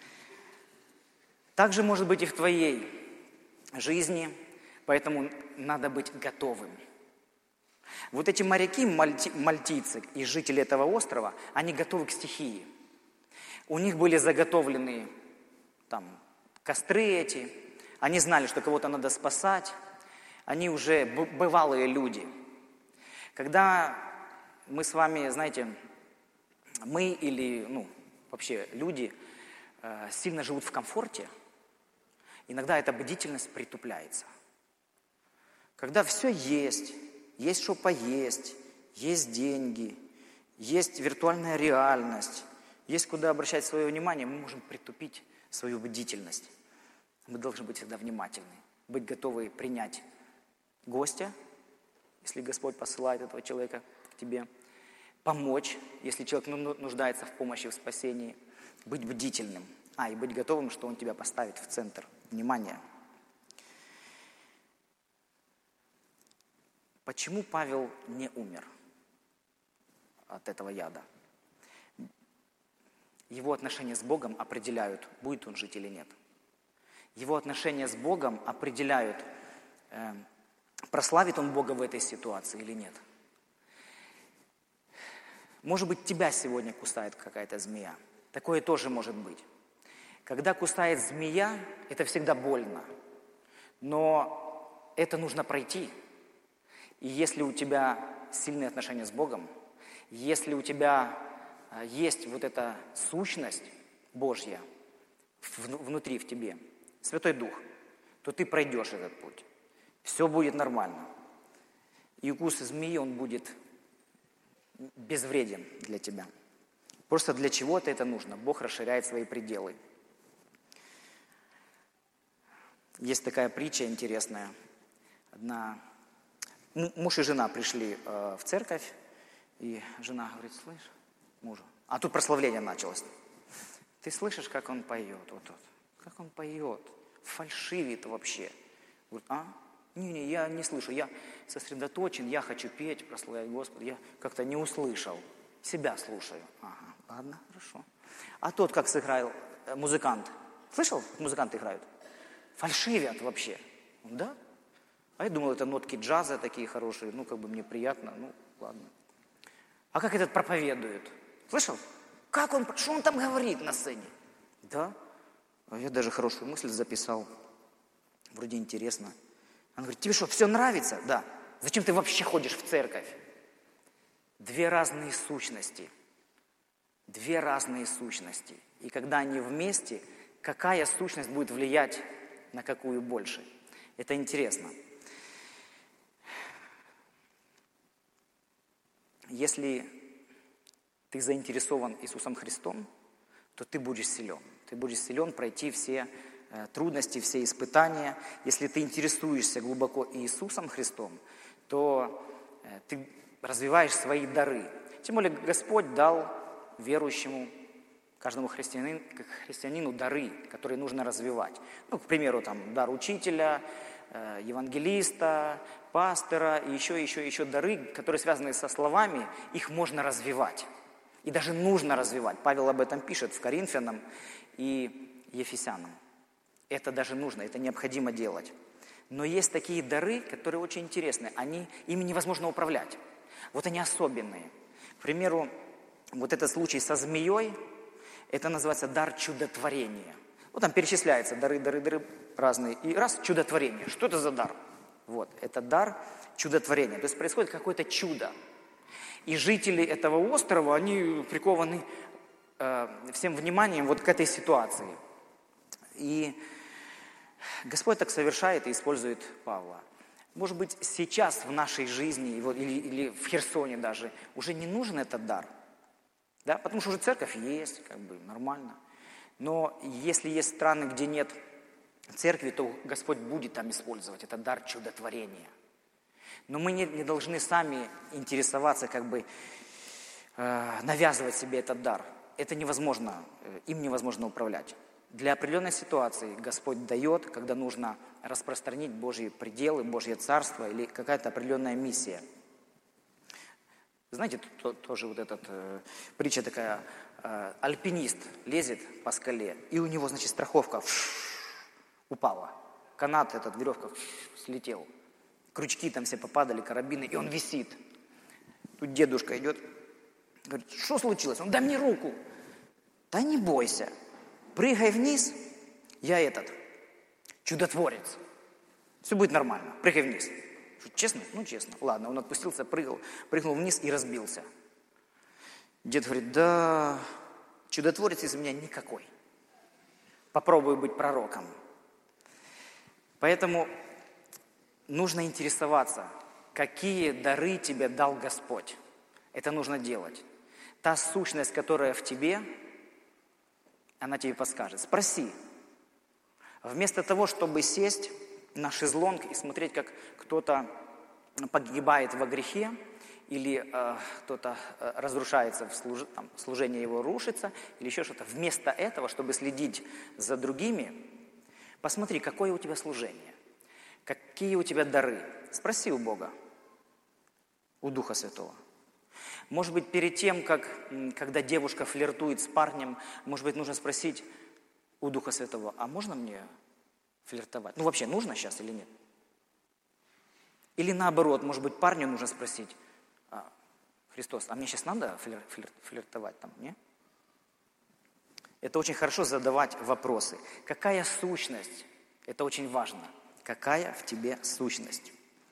Так же может быть и в твоей жизни, поэтому надо быть готовым. Вот эти моряки, мальти, мальтийцы и жители этого острова, они готовы к стихии. У них были заготовлены там костры эти, они знали, что кого-то надо спасать, они уже бывалые люди. Когда мы с вами, знаете, мы или, ну, вообще люди э, сильно живут в комфорте, иногда эта бдительность притупляется. Когда все есть, есть что поесть, есть деньги, есть виртуальная реальность, есть куда обращать свое внимание, мы можем притупить свою бдительность. Мы должны быть всегда внимательны, быть готовы принять гостя, если Господь посылает этого человека к тебе, помочь, если человек ну- нуждается в помощи, в спасении, быть бдительным, а, и быть готовым, что он тебя поставит в центр внимания. Почему Павел не умер от этого яда? Его отношения с Богом определяют, будет он жить или нет. Его отношения с Богом определяют, э, прославит он Бога в этой ситуации или нет. Может быть, тебя сегодня кусает какая-то змея. Такое тоже может быть. Когда кусает змея, это всегда больно. Но это нужно пройти. И если у тебя сильные отношения с Богом, если у тебя э, есть вот эта сущность Божья в- внутри в тебе, Святой Дух, то ты пройдешь этот путь. Все будет нормально. И укус змеи, он будет безвреден для тебя. Просто для чего-то это нужно. Бог расширяет свои пределы. Есть такая притча интересная. Одна м- муж и жена пришли э, в церковь, и жена говорит: слышь, мужу, а тут прославление началось. Ты слышишь, как он поет? Вот, вот. Как он поет? Фальшивит вообще. Говорит: а? Не-не, я не слышу, я сосредоточен, я хочу петь, прославлять Господа. Я как-то не услышал, себя слушаю. Ага, ладно, хорошо. А тот, как сыграл э, музыкант, слышал, как музыканты играют? Фальшивят вообще. Да? А я думал, это нотки джаза такие хорошие, ну, как бы мне приятно, ну, ладно. А как этот проповедует? Слышал? Как он, что он там говорит на сцене? Да? А я даже хорошую мысль записал. Вроде интересно. Он говорит: тебе что, все нравится? Да. Зачем ты вообще ходишь в церковь? Две разные сущности. Две разные сущности. И когда они вместе, какая сущность будет влиять на какую больше? Это интересно. Если ты заинтересован Иисусом Христом, то ты будешь силен. Ты будешь силен пройти все э, трудности, все испытания. Если ты интересуешься глубоко Иисусом Христом, то э, ты развиваешь свои дары. Тем более Господь дал верующему, каждому христианину, христианину дары, которые нужно развивать. Ну, к примеру, там, дар учителя, э, евангелиста, пастора, и еще, еще, еще дары, которые связаны со словами, их можно развивать. И даже нужно развивать. Павел об этом пишет в Коринфянам и Ефесянам. Это даже нужно, это необходимо делать. Но есть такие дары, которые очень интересны. Они, ими невозможно управлять. Вот они особенные. К примеру, вот этот случай со змеей, это называется дар чудотворения. Вот там перечисляются дары, дары, дары разные. И раз чудотворение. Что это за дар? Вот, это дар чудотворения. То есть происходит какое-то чудо. И жители этого острова, они прикованы э, всем вниманием вот к этой ситуации. И Господь так совершает и использует Павла. Может быть, сейчас в нашей жизни, или, или в Херсоне даже, уже не нужен этот дар. Да? Потому что уже церковь есть, как бы нормально. Но если есть страны, где нет церкви, то Господь будет там использовать этот дар чудотворения. Но мы не, не должны сами интересоваться, как бы э, навязывать себе этот дар. Это невозможно, э, им невозможно управлять. Для определенной ситуации Господь дает, когда нужно распространить Божьи пределы, Божье царство или какая-то определенная миссия. Знаете, то, тоже вот эта э, притча такая, э, альпинист лезет по скале, и у него, значит, страховка упала. Канат, этот, веревка слетел. Крючки там все попадали, карабины, и он висит. Тут дедушка идет, говорит: что случилось? Он: дай мне руку. Да не бойся, прыгай вниз, я этот, чудотворец. Все будет нормально, прыгай вниз. Что, честно? Ну, честно. Ладно, он отпустился, прыгал, прыгнул вниз и разбился. Дед говорит: да, чудотворец из меня никакой. Попробую быть пророком. Поэтому нужно интересоваться, какие дары тебе дал Господь. Это нужно делать. Та сущность, которая в тебе, она тебе подскажет. Спроси. Вместо того, чтобы сесть на шезлонг и смотреть, как кто-то погибает во грехе, или э, кто-то э, разрушается, в служ... там, служение его рушится, или еще что-то. Вместо этого, чтобы следить за другими, посмотри, какое у тебя служение, какие у тебя дары. Спроси у Бога, у Духа Святого. Может быть, перед тем, как, когда девушка флиртует с парнем, может быть, нужно спросить у Духа Святого, а можно мне флиртовать? Ну, вообще, нужно сейчас или нет? Или наоборот, может быть, парню нужно спросить, а, Христос, а мне сейчас надо флир, флир, флиртовать там, не? Это очень хорошо задавать вопросы. Какая сущность? Это очень важно. Какая в тебе сущность?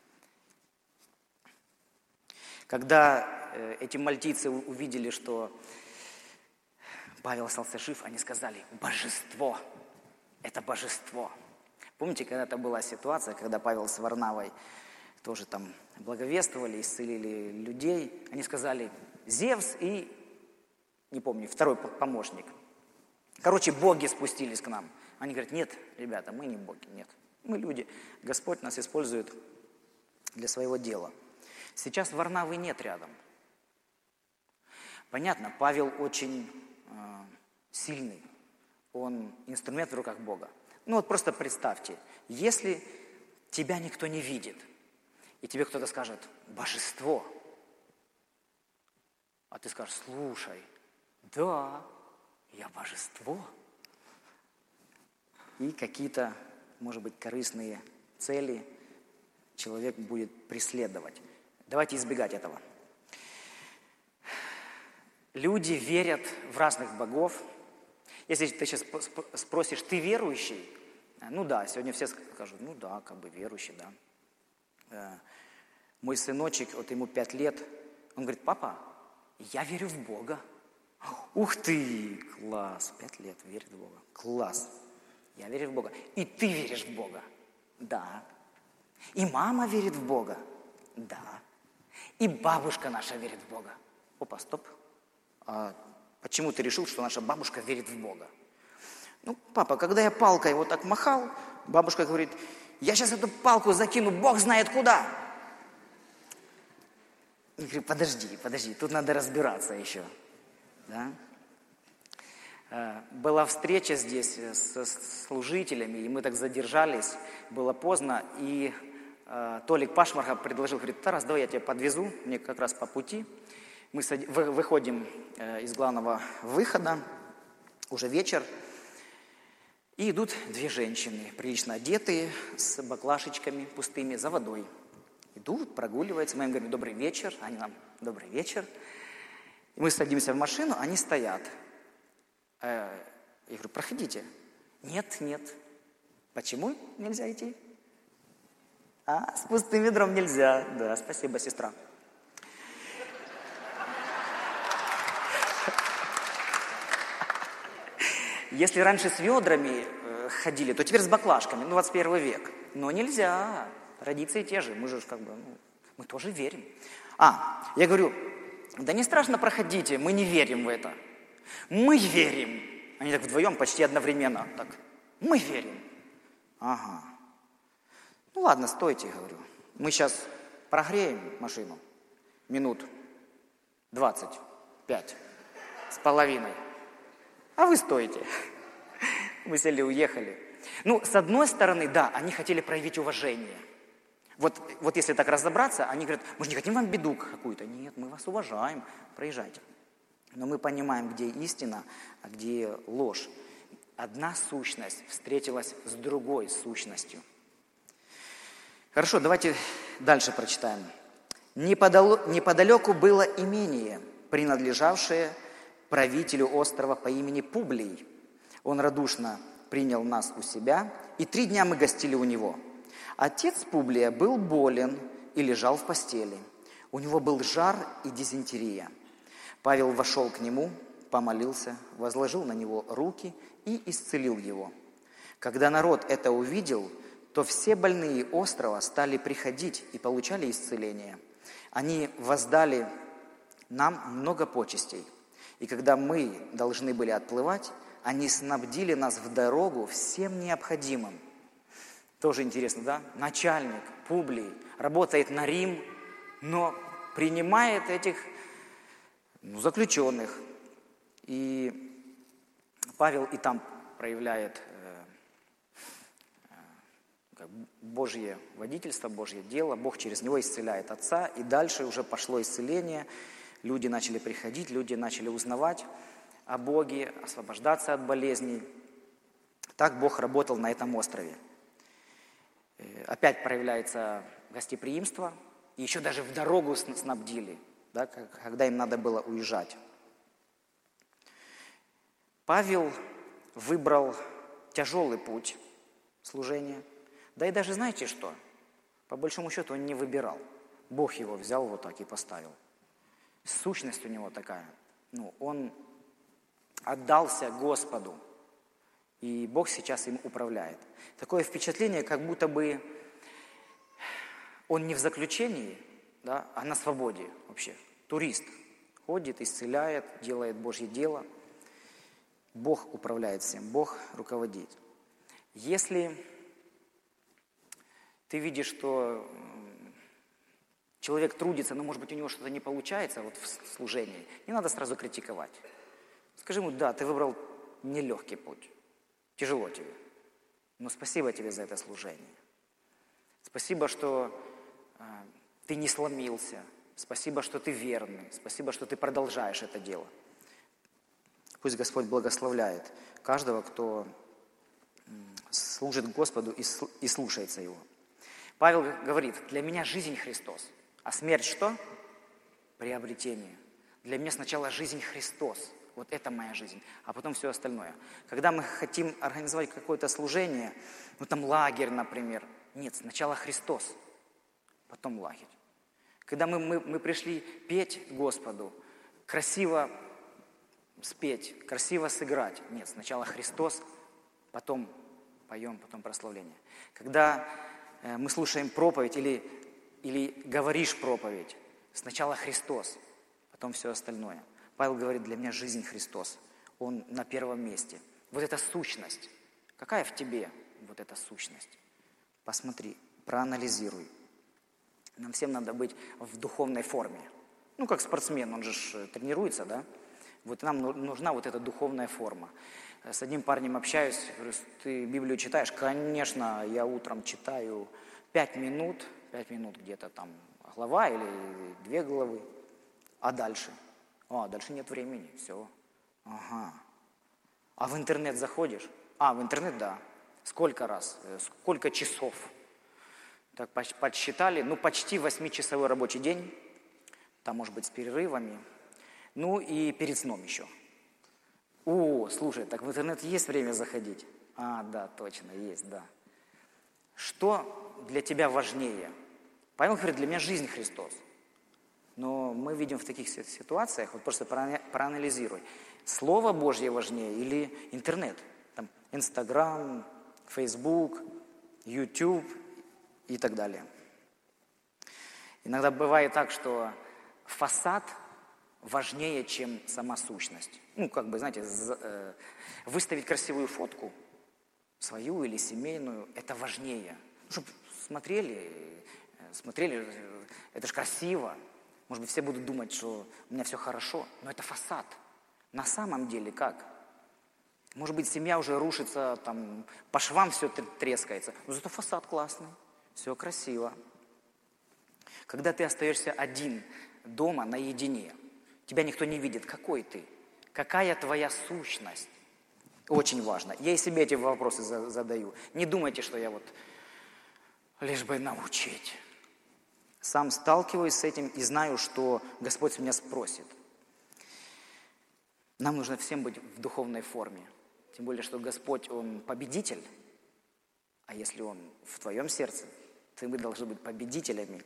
Когда э, эти мальтийцы увидели, что Павел остался жив, они сказали: божество, это божество. Помните, когда-то была ситуация, когда Павел с Варнавой тоже там благовествовали, исцелили людей. Они сказали: Зевс и, не помню, второй помощник. Короче, боги спустились к нам. Они говорят: нет, ребята, мы не боги, нет. Мы люди. Господь нас использует для своего дела. Сейчас Варнавы нет рядом. Понятно, Павел очень э, сильный. Он инструмент в руках Бога. Ну вот просто представьте, если тебя никто не видит, и тебе кто-то скажет: божество, а ты скажешь: слушай, да, я божество. И какие-то, может быть, корыстные цели человек будет преследовать. Давайте избегать этого. Люди верят в разных богов. Если ты сейчас спросишь: ты верующий? Ну да, сегодня все скажут: ну да, как бы верующий, да. Мой сыночек, вот ему пять лет, он говорит: папа, я верю в Бога. Ух ты, класс, пять лет верит в Бога. Класс, я верю в Бога. И ты веришь в Бога? Да. И мама верит в Бога? Да. И бабушка наша верит в Бога? Опа, стоп. А почему ты решил, что наша бабушка верит в Бога? Ну, папа, когда я палкой вот так махал, бабушка говорит: я сейчас эту палку закину, Бог знает куда. Я говорю: подожди, подожди, тут надо разбираться еще. Да? Была встреча здесь со служителями, и мы так задержались, было поздно, и Толик Пашмарха предложил, говорит: Тарас, давай я тебя подвезу, мне как раз по пути. Мы выходим из главного выхода, уже вечер, и идут две женщины, прилично одетые, с баклашечками пустыми, за водой. Идут, прогуливаются, мы им говорим: добрый вечер, они нам: добрый вечер. И мы садимся в машину, они стоят. Я говорю: проходите. Нет, нет. Почему нельзя идти? А, с пустым ведром нельзя. Да, спасибо, сестра. Если раньше с ведрами э, ходили, то теперь с баклажками, ну, двадцать первый век. Но нельзя. Традиции те же. Мы же как бы, ну, мы тоже верим. А, я говорю: да не страшно, проходите, мы не верим в это. Мы верим. Они так вдвоем почти одновременно. Так, мы верим. Ага. Ну ладно, стойте, говорю. Мы сейчас прогреем машину минут двадцать пять с половиной. А вы стоите. Мы сели, уехали. Ну, с одной стороны, да, они хотели проявить уважение. Вот, вот если так разобраться, они говорят: мы же не хотим вам беду какую-то. Нет, мы вас уважаем, проезжайте. Но мы понимаем, где истина, а где ложь. Одна сущность встретилась с другой сущностью. Хорошо, давайте дальше прочитаем. Неподалеку было имение, принадлежавшее правителю острова по имени Публий. Он радушно принял нас у себя, и три дня мы гостили у него. Отец Публия был болен и лежал в постели. У него был жар и дизентерия. Павел вошел к нему, помолился, возложил на него руки и исцелил его. Когда народ это увидел, то все больные острова стали приходить и получали исцеление. Они воздали нам много почестей. И когда мы должны были отплывать, они снабдили нас в дорогу всем необходимым. Тоже интересно, да? Начальник, Публий, работает на Рим, но принимает этих ну, заключенных. И Павел и там проявляет э, э, как Божье водительство, Божье дело. Бог через него исцеляет отца. И дальше уже пошло исцеление. Люди начали приходить, люди начали узнавать о Боге, освобождаться от болезней. Так Бог работал на этом острове. Э, опять проявляется гостеприимство. И еще даже в дорогу снабдили, да, когда им надо было уезжать. Павел выбрал тяжелый путь служения. Да и даже знаете что? По большому счету он не выбирал. Бог его взял вот так и поставил. Сущность у него такая. Ну, он отдался Господу. И Бог сейчас им управляет. Такое впечатление, как будто бы он не в заключении, да, а на свободе вообще. Турист. Ходит, исцеляет, делает Божье дело. Бог управляет всем, Бог руководит. Если ты видишь, что человек трудится, но, может быть, у него что-то не получается вот в служении, не надо сразу критиковать. Скажи ему, да, ты выбрал нелегкий путь, тяжело тебе, но спасибо тебе за это служение. Спасибо, что э, ты не сломился, спасибо, что ты верный, спасибо, что ты продолжаешь это дело. Пусть Господь благословляет каждого, кто служит Господу и слушается Его. Павел говорит, для меня жизнь Христос, а смерть что? Приобретение. Для меня сначала жизнь Христос, вот это моя жизнь, а потом все остальное. Когда мы хотим организовать какое-то служение, ну там лагерь, например, нет, сначала Христос, потом лагерь. Когда мы, мы, мы пришли петь Господу, красиво спеть, красиво сыграть. Нет, сначала Христос, потом поем, потом прославление. Когда э, мы слушаем проповедь или, или говоришь проповедь, сначала Христос, потом все остальное. Павел говорит, для меня жизнь Христос. Он на первом месте. Вот эта сущность. Какая в тебе вот эта сущность? Посмотри, проанализируй. Нам всем надо быть в духовной форме. Ну, как спортсмен, он же тренируется, да? Вот нам нужна вот эта духовная форма. С одним парнем общаюсь, говорю, ты Библию читаешь? Конечно, я утром читаю пять минут, пять минут где-то там глава или две главы. А дальше? А, дальше нет времени, все. Ага. А в интернет заходишь? А, в интернет, да. Сколько раз? Сколько часов? Так подсчитали, ну почти восьмичасовой рабочий день. Там, может быть, с перерывами. Ну и перед сном еще. О, слушай, так в интернет есть время заходить? А, да, точно, есть, да. Что для тебя важнее? Павел говорит, для меня жизнь Христос. Но мы видим в таких ситуациях, вот просто проанализируй, Слово Божье важнее или интернет? Там Инстаграм, Фейсбук, Ютуб и так далее. Иногда бывает так, что фасад важнее, чем сама сущность. Ну, как бы, знаете, выставить красивую фотку, свою или семейную, это важнее. Чтобы смотрели, смотрели, это же красиво. Может быть, все будут думать, что у меня все хорошо, но это фасад. На самом деле как? Может быть, семья уже рушится, там, по швам все трескается, но зато фасад классный, все красиво. Когда ты остаешься один дома, наедине, тебя никто не видит, какой ты, какая твоя сущность. Очень важно. Я и себе эти вопросы задаю. Не думайте, что я вот лишь бы научить. Сам сталкиваюсь с этим и знаю, что Господь меня спросит. Нам нужно всем быть в духовной форме. Тем более, что Господь, Он победитель. А если Он в твоем сердце, то мы должны быть победителями.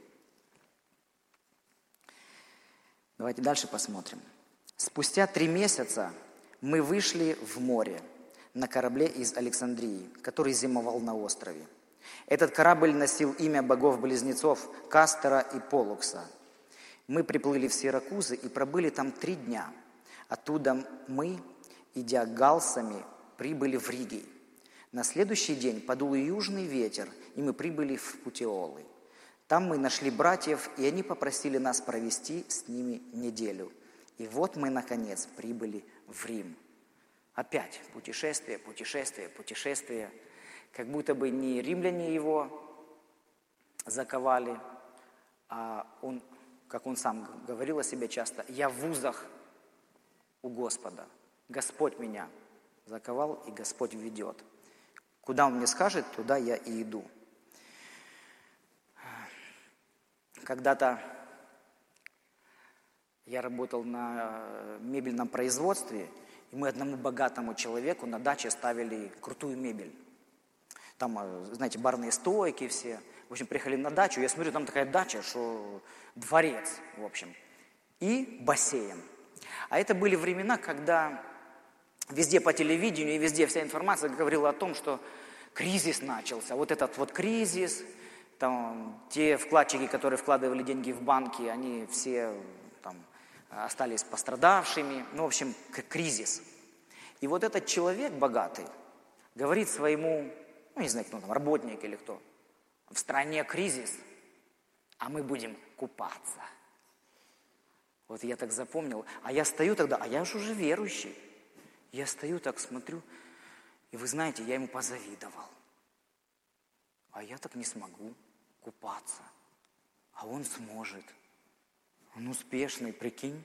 Давайте дальше посмотрим. Спустя три месяца мы вышли в море на корабле из Александрии, который зимовал на острове. Этот корабль носил имя богов-близнецов Кастора и Полукса. Мы приплыли в Сиракузы и пробыли там три дня. Оттуда мы идя галсами, прибыли в Риги. На следующий день подул южный ветер, и мы прибыли в Путиолы. Там мы нашли братьев, и они попросили нас провести с ними неделю. И вот мы, наконец, прибыли в Рим. Опять путешествие, путешествие, путешествие. Как будто бы не римляне его заковали, а он, как он сам говорил о себе часто, «Я в вузах у Господа. Господь меня заковал, и Господь ведет. Куда Он мне скажет, туда я и иду». Когда-то я работал на мебельном производстве, и мы одному богатому человеку на даче ставили крутую мебель. Там, знаете, барные стойки все. В общем, приехали на дачу, я смотрю, там такая дача, что дворец, в общем, и бассейн. А это были времена, когда везде по телевидению и везде вся информация говорила о том, что кризис начался. Вот этот вот кризис, там, те вкладчики, которые вкладывали деньги в банки, они все там остались пострадавшими. Ну, в общем, кризис. И вот этот человек богатый говорит своему, ну, не знаю, кто там, работник или кто, в стране кризис, а мы будем купаться. Вот я так запомнил. А я стою тогда, а я же уже верующий. Я стою так, смотрю, и вы знаете, я ему позавидовал. А я так не смогу купаться. А он сможет. Он успешный, прикинь.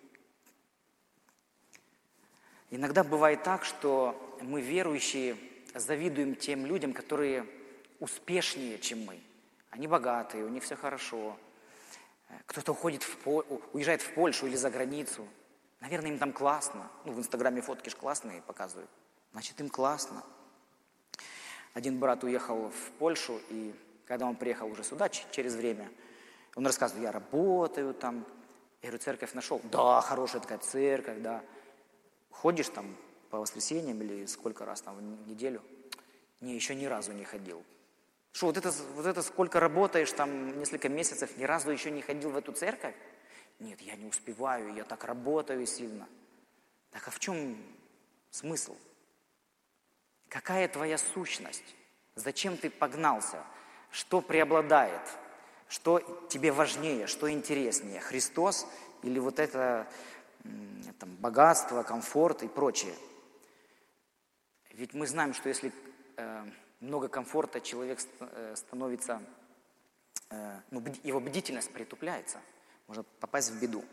Иногда бывает так, что мы, верующие, завидуем тем людям, которые успешнее, чем мы. Они богатые, у них все хорошо. Кто-то уходит в Пол... уезжает в Польшу или за границу. Наверное, им там классно. Ну, в Инстаграме фотки ж классные показывают. Значит, им классно. Один брат уехал в Польшу, и когда он приехал уже сюда, через время, он рассказывал, я работаю там. Я говорю, церковь нашел? Да, хорошая такая церковь, да. Ходишь там по воскресеньям или сколько раз там в неделю? Не, еще ни разу не ходил. Что, вот это, вот это сколько работаешь, там несколько месяцев, ни разу еще не ходил в эту церковь? Нет, я не успеваю, я так работаю сильно. Так а в чем смысл? Какая твоя сущность? Зачем ты погнался? Что преобладает? Что тебе важнее, что интереснее? Христос или вот это там, богатство, комфорт и прочее? Ведь мы знаем, что если э, много комфорта, человек становится, э, ну, его бдительность притупляется, может попасть в беду.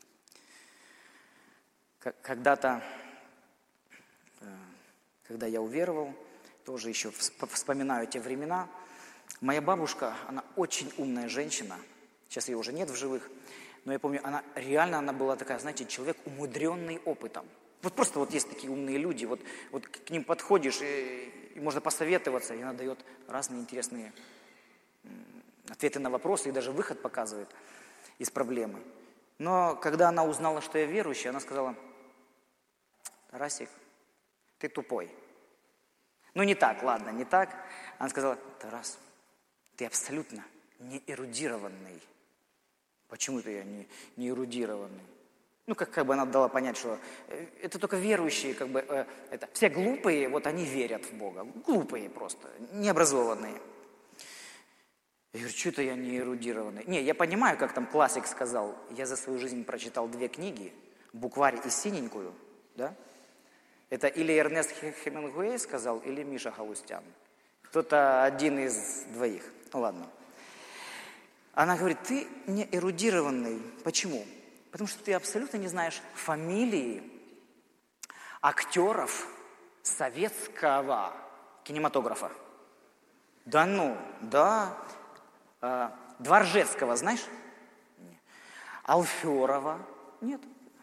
Когда-то, э, когда я уверовал, тоже еще вспоминаю те времена, моя бабушка, она очень умная женщина, сейчас ее уже нет в живых, но я помню, она реально, она была такая, знаете, человек, умудренный опытом. Вот просто вот есть такие умные люди, вот, вот к ним подходишь, и, и можно посоветоваться, и она дает разные интересные ответы на вопросы, и даже выход показывает из проблемы. Но когда она узнала, что я верующий, она сказала, Тарасик, ты тупой. Ну не так, ладно, не так. Она сказала, Тарас, ты абсолютно не эрудированный. Почему-то я не, не эрудированный. Ну, как, как бы она дала понять, что это только верующие, как бы, э, это, все глупые, вот они верят в Бога. Глупые просто, необразованные. Я говорю, что это я не эрудированный? Не, я понимаю, как там классик сказал, я за свою жизнь прочитал две книги, «Букварь» и «Синенькую», да? Это или Эрнест Хемингуэй сказал, или Миша Галустян. Кто-то один из двоих. Ну, ладно. Она говорит, ты не эрудированный. Почему? Потому что ты абсолютно не знаешь фамилии актеров советского кинематографа. Да ну, да. А, Дворжецкого знаешь? Нет. Алферова? Нет.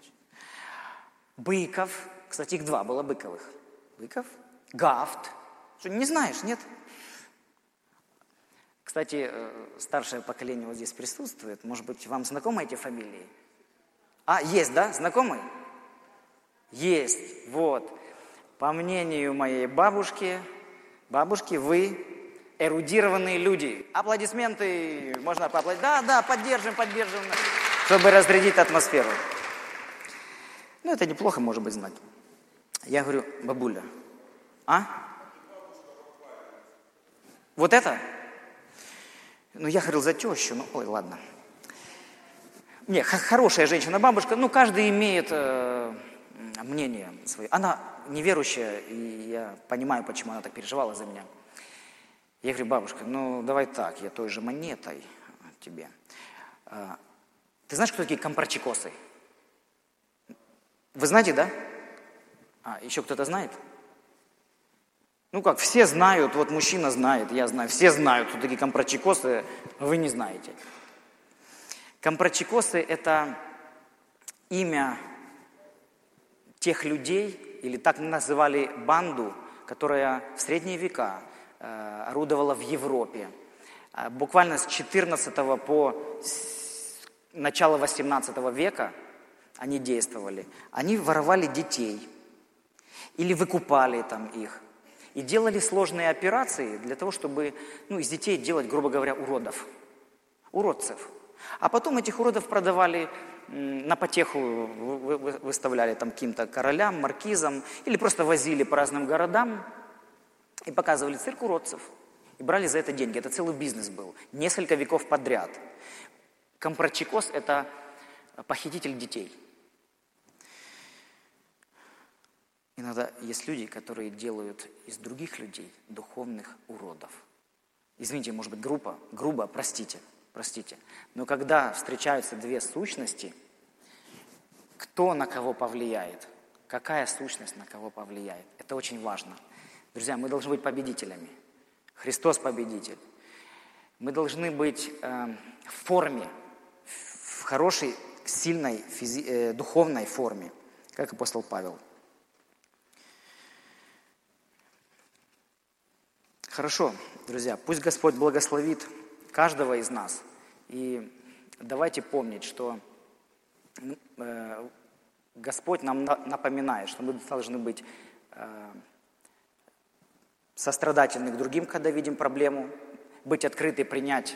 Быков. Кстати, их два было Быковых. Быков, Гафт. Что, не знаешь, нет? Кстати, старшее поколение вот здесь присутствует. Может быть, вам знакомы эти фамилии? А, есть, да? Знакомые? Есть, вот. По мнению моей бабушки, бабушки, вы эрудированные люди. Аплодисменты, можно поаплодировать. Да, да, поддержим, поддержим, чтобы разрядить атмосферу. Ну, это неплохо, может быть, знать. Я говорю, бабуля, а? Вот это? Ну, я говорил за тещу, ну, ой, ладно. Не, х- хорошая женщина, бабушка, ну, каждый имеет э, мнение свое. Она неверующая, и я понимаю, почему она так переживала за меня. Я говорю, бабушка, ну, давай так, я той же монетой тебе. А, ты знаешь, кто такие компрочекосы? Вы знаете, да? А, еще кто-то знает? Ну как, все знают, вот мужчина знает, я знаю, все знают, кто такие компрочекосы, а вы не знаете. Компрочекосы – это имя тех людей, или так называли банду, которая в средние века э, орудовала в Европе. Э, буквально с четырнадцатого по с- начало восемнадцатого века они действовали. Они воровали детей или выкупали там их. И делали сложные операции для того, чтобы ну, из детей делать, грубо говоря, уродов. Уродцев. А потом этих уродов продавали м, на потеху, вы- вы- выставляли там каким-то королям, маркизам, или просто возили по разным городам и показывали цирк уродцев. И брали за это деньги. Это целый бизнес был. Несколько веков подряд. Компрочекос – это похититель детей. Иногда есть люди, которые делают из других людей духовных уродов. Извините, может быть, группа, грубо, простите, простите. Но когда встречаются две сущности, кто на кого повлияет, какая сущность на кого повлияет, это очень важно. Друзья, мы должны быть победителями. Христос победитель. Мы должны быть э, в форме, в хорошей, сильной, физи- э, духовной форме, как апостол Павел. Хорошо, друзья, пусть Господь благословит каждого из нас. И давайте помнить, что э, Господь нам на- напоминает, что мы должны быть э, сострадательны к другим, когда видим проблему, быть открыты принять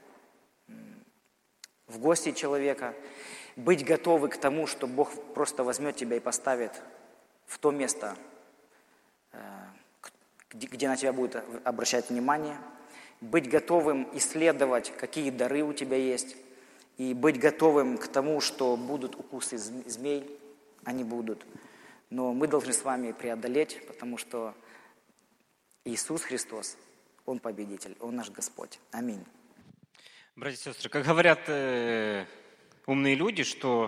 м, в гости человека, быть готовы к тому, что Бог просто возьмет тебя и поставит в то место, э, где, где на тебя будет обращать внимание, быть готовым исследовать, какие дары у тебя есть, и быть готовым к тому, что будут укусы зм- змей, они будут. Но мы должны с вами преодолеть, потому что Иисус Христос, Он победитель, Он наш Господь. Аминь. Братья и сестры, как говорят э, умные люди, что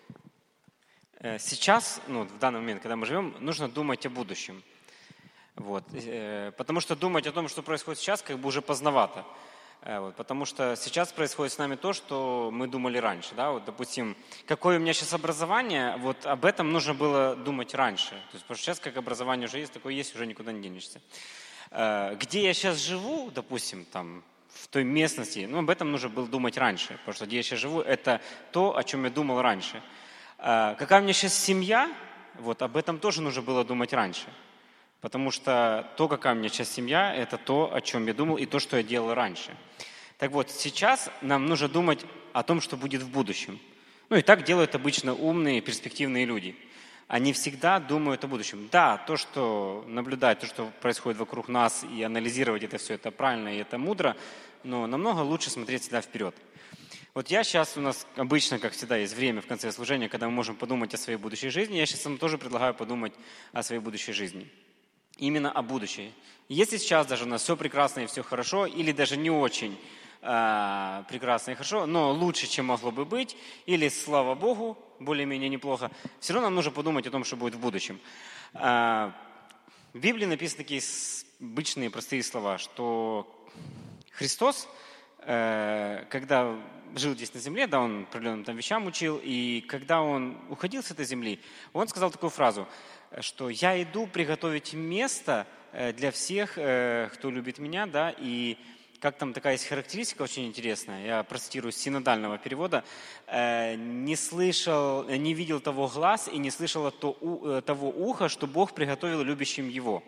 э, сейчас, ну, в данный момент, когда мы живем, нужно думать о будущем. Вот. э, Потому что думать о том, что происходит сейчас, как бы уже поздновато. Э, Вот. Потому что сейчас происходит с нами то, что мы думали раньше. Да? Вот, допустим, какое у меня сейчас образование, вот об этом нужно было думать раньше. То есть, потому что сейчас как образование уже есть, такое есть, уже никуда не денешься. Э, Где я сейчас живу, допустим, там, в той местности, ну, об этом нужно было думать раньше, потому что где я сейчас живу, это то, о чем я думал раньше. Э, Какая у меня сейчас семья, вот об этом тоже нужно было думать раньше, потому что то, какая у меня сейчас семья, это то, о чем я думал, и то, что я делал раньше. Так вот, сейчас нам нужно думать о том, что будет в будущем. Ну, и так делают обычно умные, перспективные люди. Они всегда думают о будущем. Да, то, что наблюдать, то, что происходит вокруг нас, и анализировать это все, это правильно и это мудро, но намного лучше смотреть всегда вперед. Вот я сейчас, у нас обычно, как всегда, есть время в конце служения, когда мы можем подумать о своей будущей жизни. Я сейчас вам тоже предлагаю подумать о своей будущей жизни. Именно о будущем. Если сейчас даже у нас все прекрасно и все хорошо, или даже не очень э, прекрасно и хорошо, но лучше, чем могло бы быть, или, слава Богу, более-менее неплохо, все равно нам нужно подумать о том, что будет в будущем. Э, в Библии написаны такие с- обычные простые слова, что Христос, э, когда жил здесь на земле, да, он определенным там вещам учил, и когда он уходил с этой земли, он сказал такую фразу, что «я иду приготовить место э, для всех, э, кто любит меня», да, и как там такая есть характеристика очень интересная, я процитирую с синодального перевода, э, «не слышал, не видел того глаз и не слышало то, у- э, того уха, что Бог приготовил любящим его».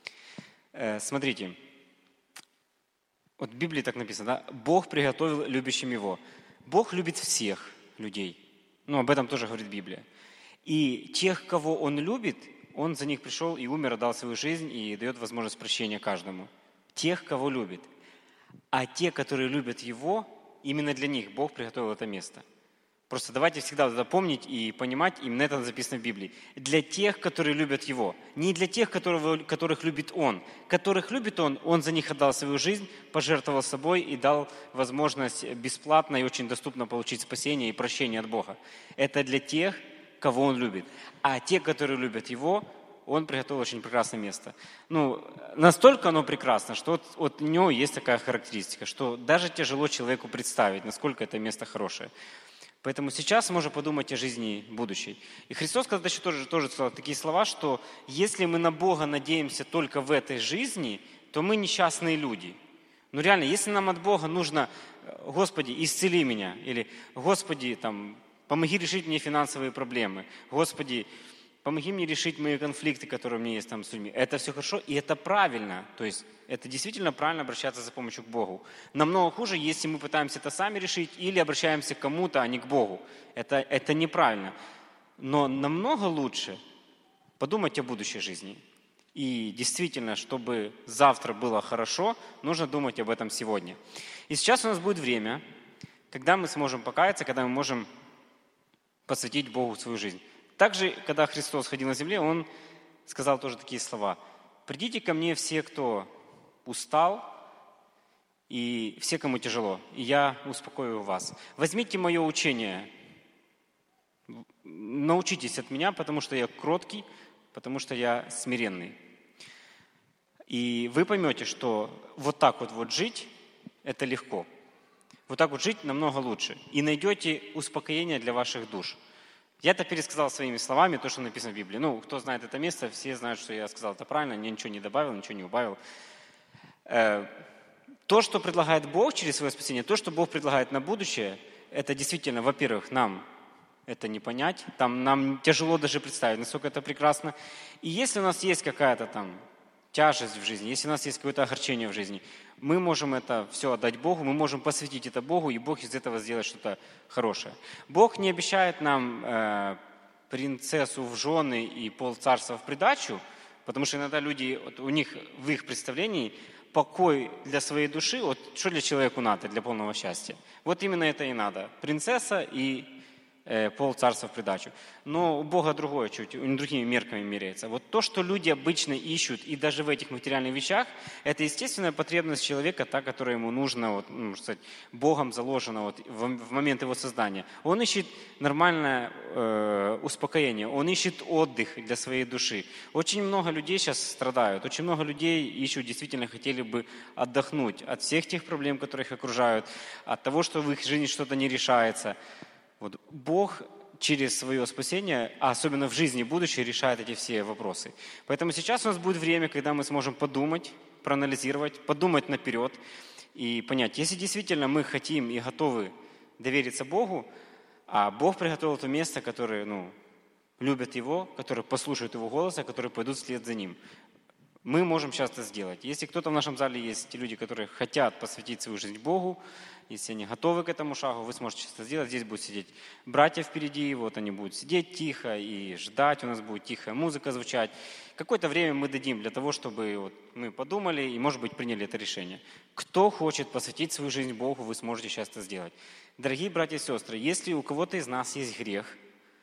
Э, Смотрите, вот в Библии так написано, да? Бог приготовил любящим его. Бог любит всех людей. Ну, об этом тоже говорит Библия. И тех, кого Он любит, Он за них пришел и умер, отдал свою жизнь и дает возможность прощения каждому. Тех, кого любит. А те, которые любят Его, именно для них Бог приготовил это место. Просто давайте всегда это помнить и понимать, именно это записано в Библии. Для тех, которые любят Его. Не для тех, которого, которых любит Он. Которых любит Он, Он за них отдал свою жизнь, пожертвовал собой и дал возможность бесплатно и очень доступно получить спасение и прощение от Бога. Это для тех, кого Он любит. А те, которые любят Его, Он приготовил очень прекрасное место. Ну, настолько оно прекрасно, что от, от него есть такая характеристика, что даже тяжело человеку представить, насколько это место хорошее. Поэтому сейчас можно подумать о жизни будущей. И Христос когда-то еще тоже, тоже сказал такие слова, что если мы на Бога надеемся только в этой жизни, то мы несчастные люди. Ну реально, если нам от Бога нужно «Господи, исцели меня», или «Господи, там, помоги решить мне финансовые проблемы», «Господи, помоги мне решить мои конфликты, которые у меня есть там с людьми». Это все хорошо, и это правильно. То есть это действительно правильно обращаться за помощью к Богу. Намного хуже, если мы пытаемся это сами решить или обращаемся к кому-то, а не к Богу. Это, это неправильно. Но намного лучше подумать о будущей жизни. И действительно, чтобы завтра было хорошо, нужно думать об этом сегодня. И сейчас у нас будет время, когда мы сможем покаяться, когда мы можем посвятить Богу свою жизнь. Также, когда Христос ходил на земле, Он сказал тоже такие слова. «Придите ко мне все, кто устал, и все, кому тяжело, и я успокою вас. Возьмите мое учение, научитесь от меня, потому что я кроткий, потому что я смиренный». И вы поймете, что вот так вот, вот жить – это легко. Вот так вот жить намного лучше. И найдете успокоение для ваших душ. Я это пересказал своими словами, то, что написано в Библии. Ну, кто знает это место, все знают, что я сказал это правильно, я ничего не добавил, ничего не убавил. То, что предлагает Бог через свое спасение, то, что Бог предлагает на будущее, это действительно, во-первых, нам это не понять, там нам тяжело даже представить, насколько это прекрасно. И если у нас есть какая-то там тяжесть в жизни, если у нас есть какое-то огорчение в жизни, мы можем это все отдать Богу, мы можем посвятить это Богу, и Бог из этого сделает что-то хорошее. Бог не обещает нам э, принцессу в жены и полцарства в придачу, потому что иногда люди, вот у них в их представлении покой для своей души, вот что для человека надо, для полного счастья. Вот именно это и надо. Принцесса и э, полцарства в придачу. Но у Бога другое чуть, он другими мерками меряется. Вот то, что люди обычно ищут, и даже в этих материальных вещах, это естественная потребность человека, та, которая ему нужна, вот, ну, можно сказать, Богом заложена вот, в, в момент его создания. Он ищет нормальное э, успокоение, он ищет отдых для своей души. Очень много людей сейчас страдают, очень много людей ищут, действительно хотели бы отдохнуть от всех тех проблем, которые их окружают, от того, что в их жизни что-то не решается. Вот Бог через свое спасение, а особенно в жизни будущей, решает эти все вопросы. Поэтому сейчас у нас будет время, когда мы сможем подумать, проанализировать, подумать наперед и понять, если действительно мы хотим и готовы довериться Богу, а Бог приготовил то место, которое, ну, любят Его, которые послушают Его голоса, которые пойдут вслед за Ним. Мы можем сейчас это сделать. Если кто-то в нашем зале есть люди, которые хотят посвятить свою жизнь Богу, если они готовы к этому шагу, вы сможете это сделать. Здесь будут сидеть братья впереди, вот они будут сидеть тихо и ждать, у нас будет тихая музыка звучать. Какое-то время мы дадим для того, чтобы вот мы подумали и, может быть, приняли это решение. Кто хочет посвятить свою жизнь Богу, вы сможете сейчас это сделать. Дорогие братья и сестры, если у кого-то из нас есть грех,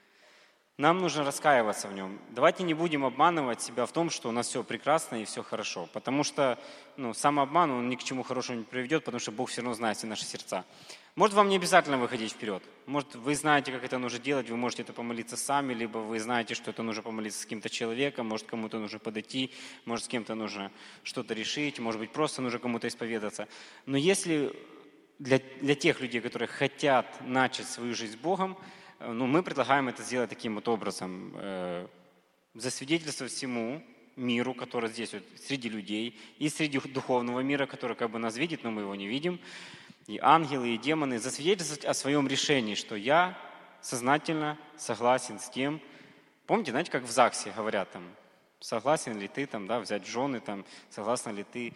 нам нужно раскаиваться в нем. Давайте не будем обманывать себя в том, что у нас все прекрасно и все хорошо. Потому что ну, самообман, он ни к чему хорошему не приведет, потому что Бог все равно знает все наши сердца. Может, вам не обязательно выходить вперед. Может, вы знаете, как это нужно делать, вы можете это помолиться сами, либо вы знаете, что это нужно помолиться с каким-то человеком, может, кому-то нужно подойти, может, с кем-то нужно что-то решить, может быть, просто нужно кому-то исповедаться. Но если для, для тех людей, которые хотят начать свою жизнь с Богом, ну, мы предлагаем это сделать таким вот образом. Э, засвидетельствовать всему миру, который здесь вот, среди людей, и среди духовного мира, который как бы нас видит, но мы его не видим, и ангелы, и демоны, засвидетельствовать о своем решении, что я сознательно согласен с тем. Помните, знаете, как в ЗАГСе говорят, там, согласен ли ты там, да, взять жены, там, согласна ли ты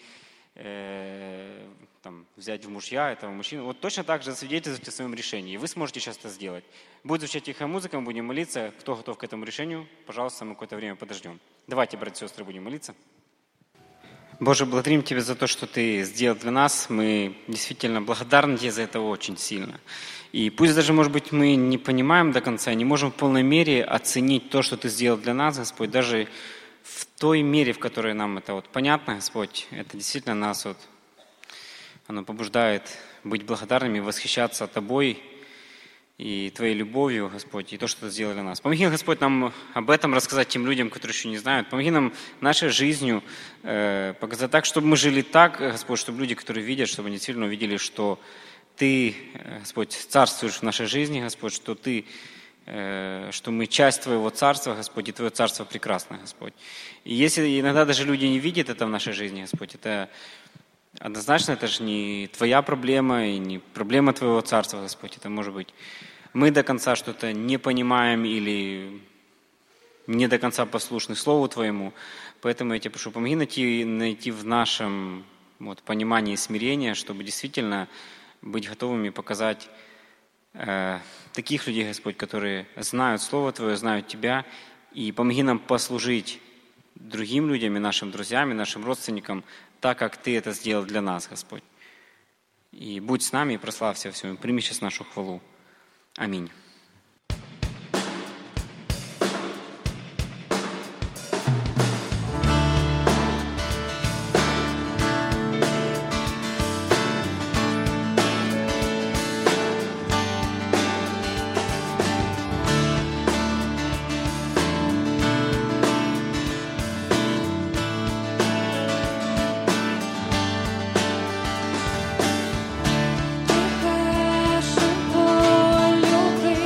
э, там, взять в мужья этого мужчину. Вот точно так же засвидетельствуйте о своем решении. И вы сможете сейчас это сделать. Будет звучать тихая музыка, мы будем молиться. Кто готов к этому решению, пожалуйста, мы какое-то время подождем. Давайте, братья и сестры, будем молиться. Боже, благодарим Тебя за то, что Ты сделал для нас. Мы действительно благодарны Тебе за это очень сильно. И пусть даже, может быть, мы не понимаем до конца, не можем в полной мере оценить то, что Ты сделал для нас, Господь, даже в той мере, в которой нам это вот понятно, Господь, это действительно нас вот, оно побуждает быть благодарными, восхищаться Тобой и Твоей любовью, Господь, и то, что Ты сделал для нас. Помоги, Господь, нам об этом рассказать тем людям, которые еще не знают. Помоги нам нашей жизнью э, показать так, чтобы мы жили так, Господь, чтобы люди, которые видят, чтобы они действительно увидели, что Ты, Господь, царствуешь в нашей жизни, Господь, что Ты, э, что мы часть Твоего царства, Господь, и Твое царство прекрасно, Господь. И если иногда даже люди не видят это в нашей жизни, Господь, это однозначно, это же не Твоя проблема и не проблема Твоего царства, Господь, это может быть мы до конца что-то не понимаем или не до конца послушны Слову Твоему. Поэтому я Тебя прошу, помоги найти, найти в нашем вот, понимании смирения, чтобы действительно быть готовыми показать э, таких людей, Господь, которые знают Слово Твое, знают Тебя, и помоги нам послужить другим людям, и нашим друзьям, и нашим родственникам, так, как Ты это сделал для нас, Господь. И будь с нами, и прославься всем, и прими сейчас нашу хвалу. Аминь. Тихая шепот любви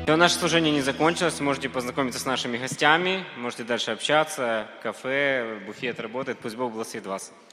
И наше служение не закончилось. Можете познакомиться с нашими гостями, можете дальше общаться. Кафе, буфет работает. Пусть Бог благословит вас.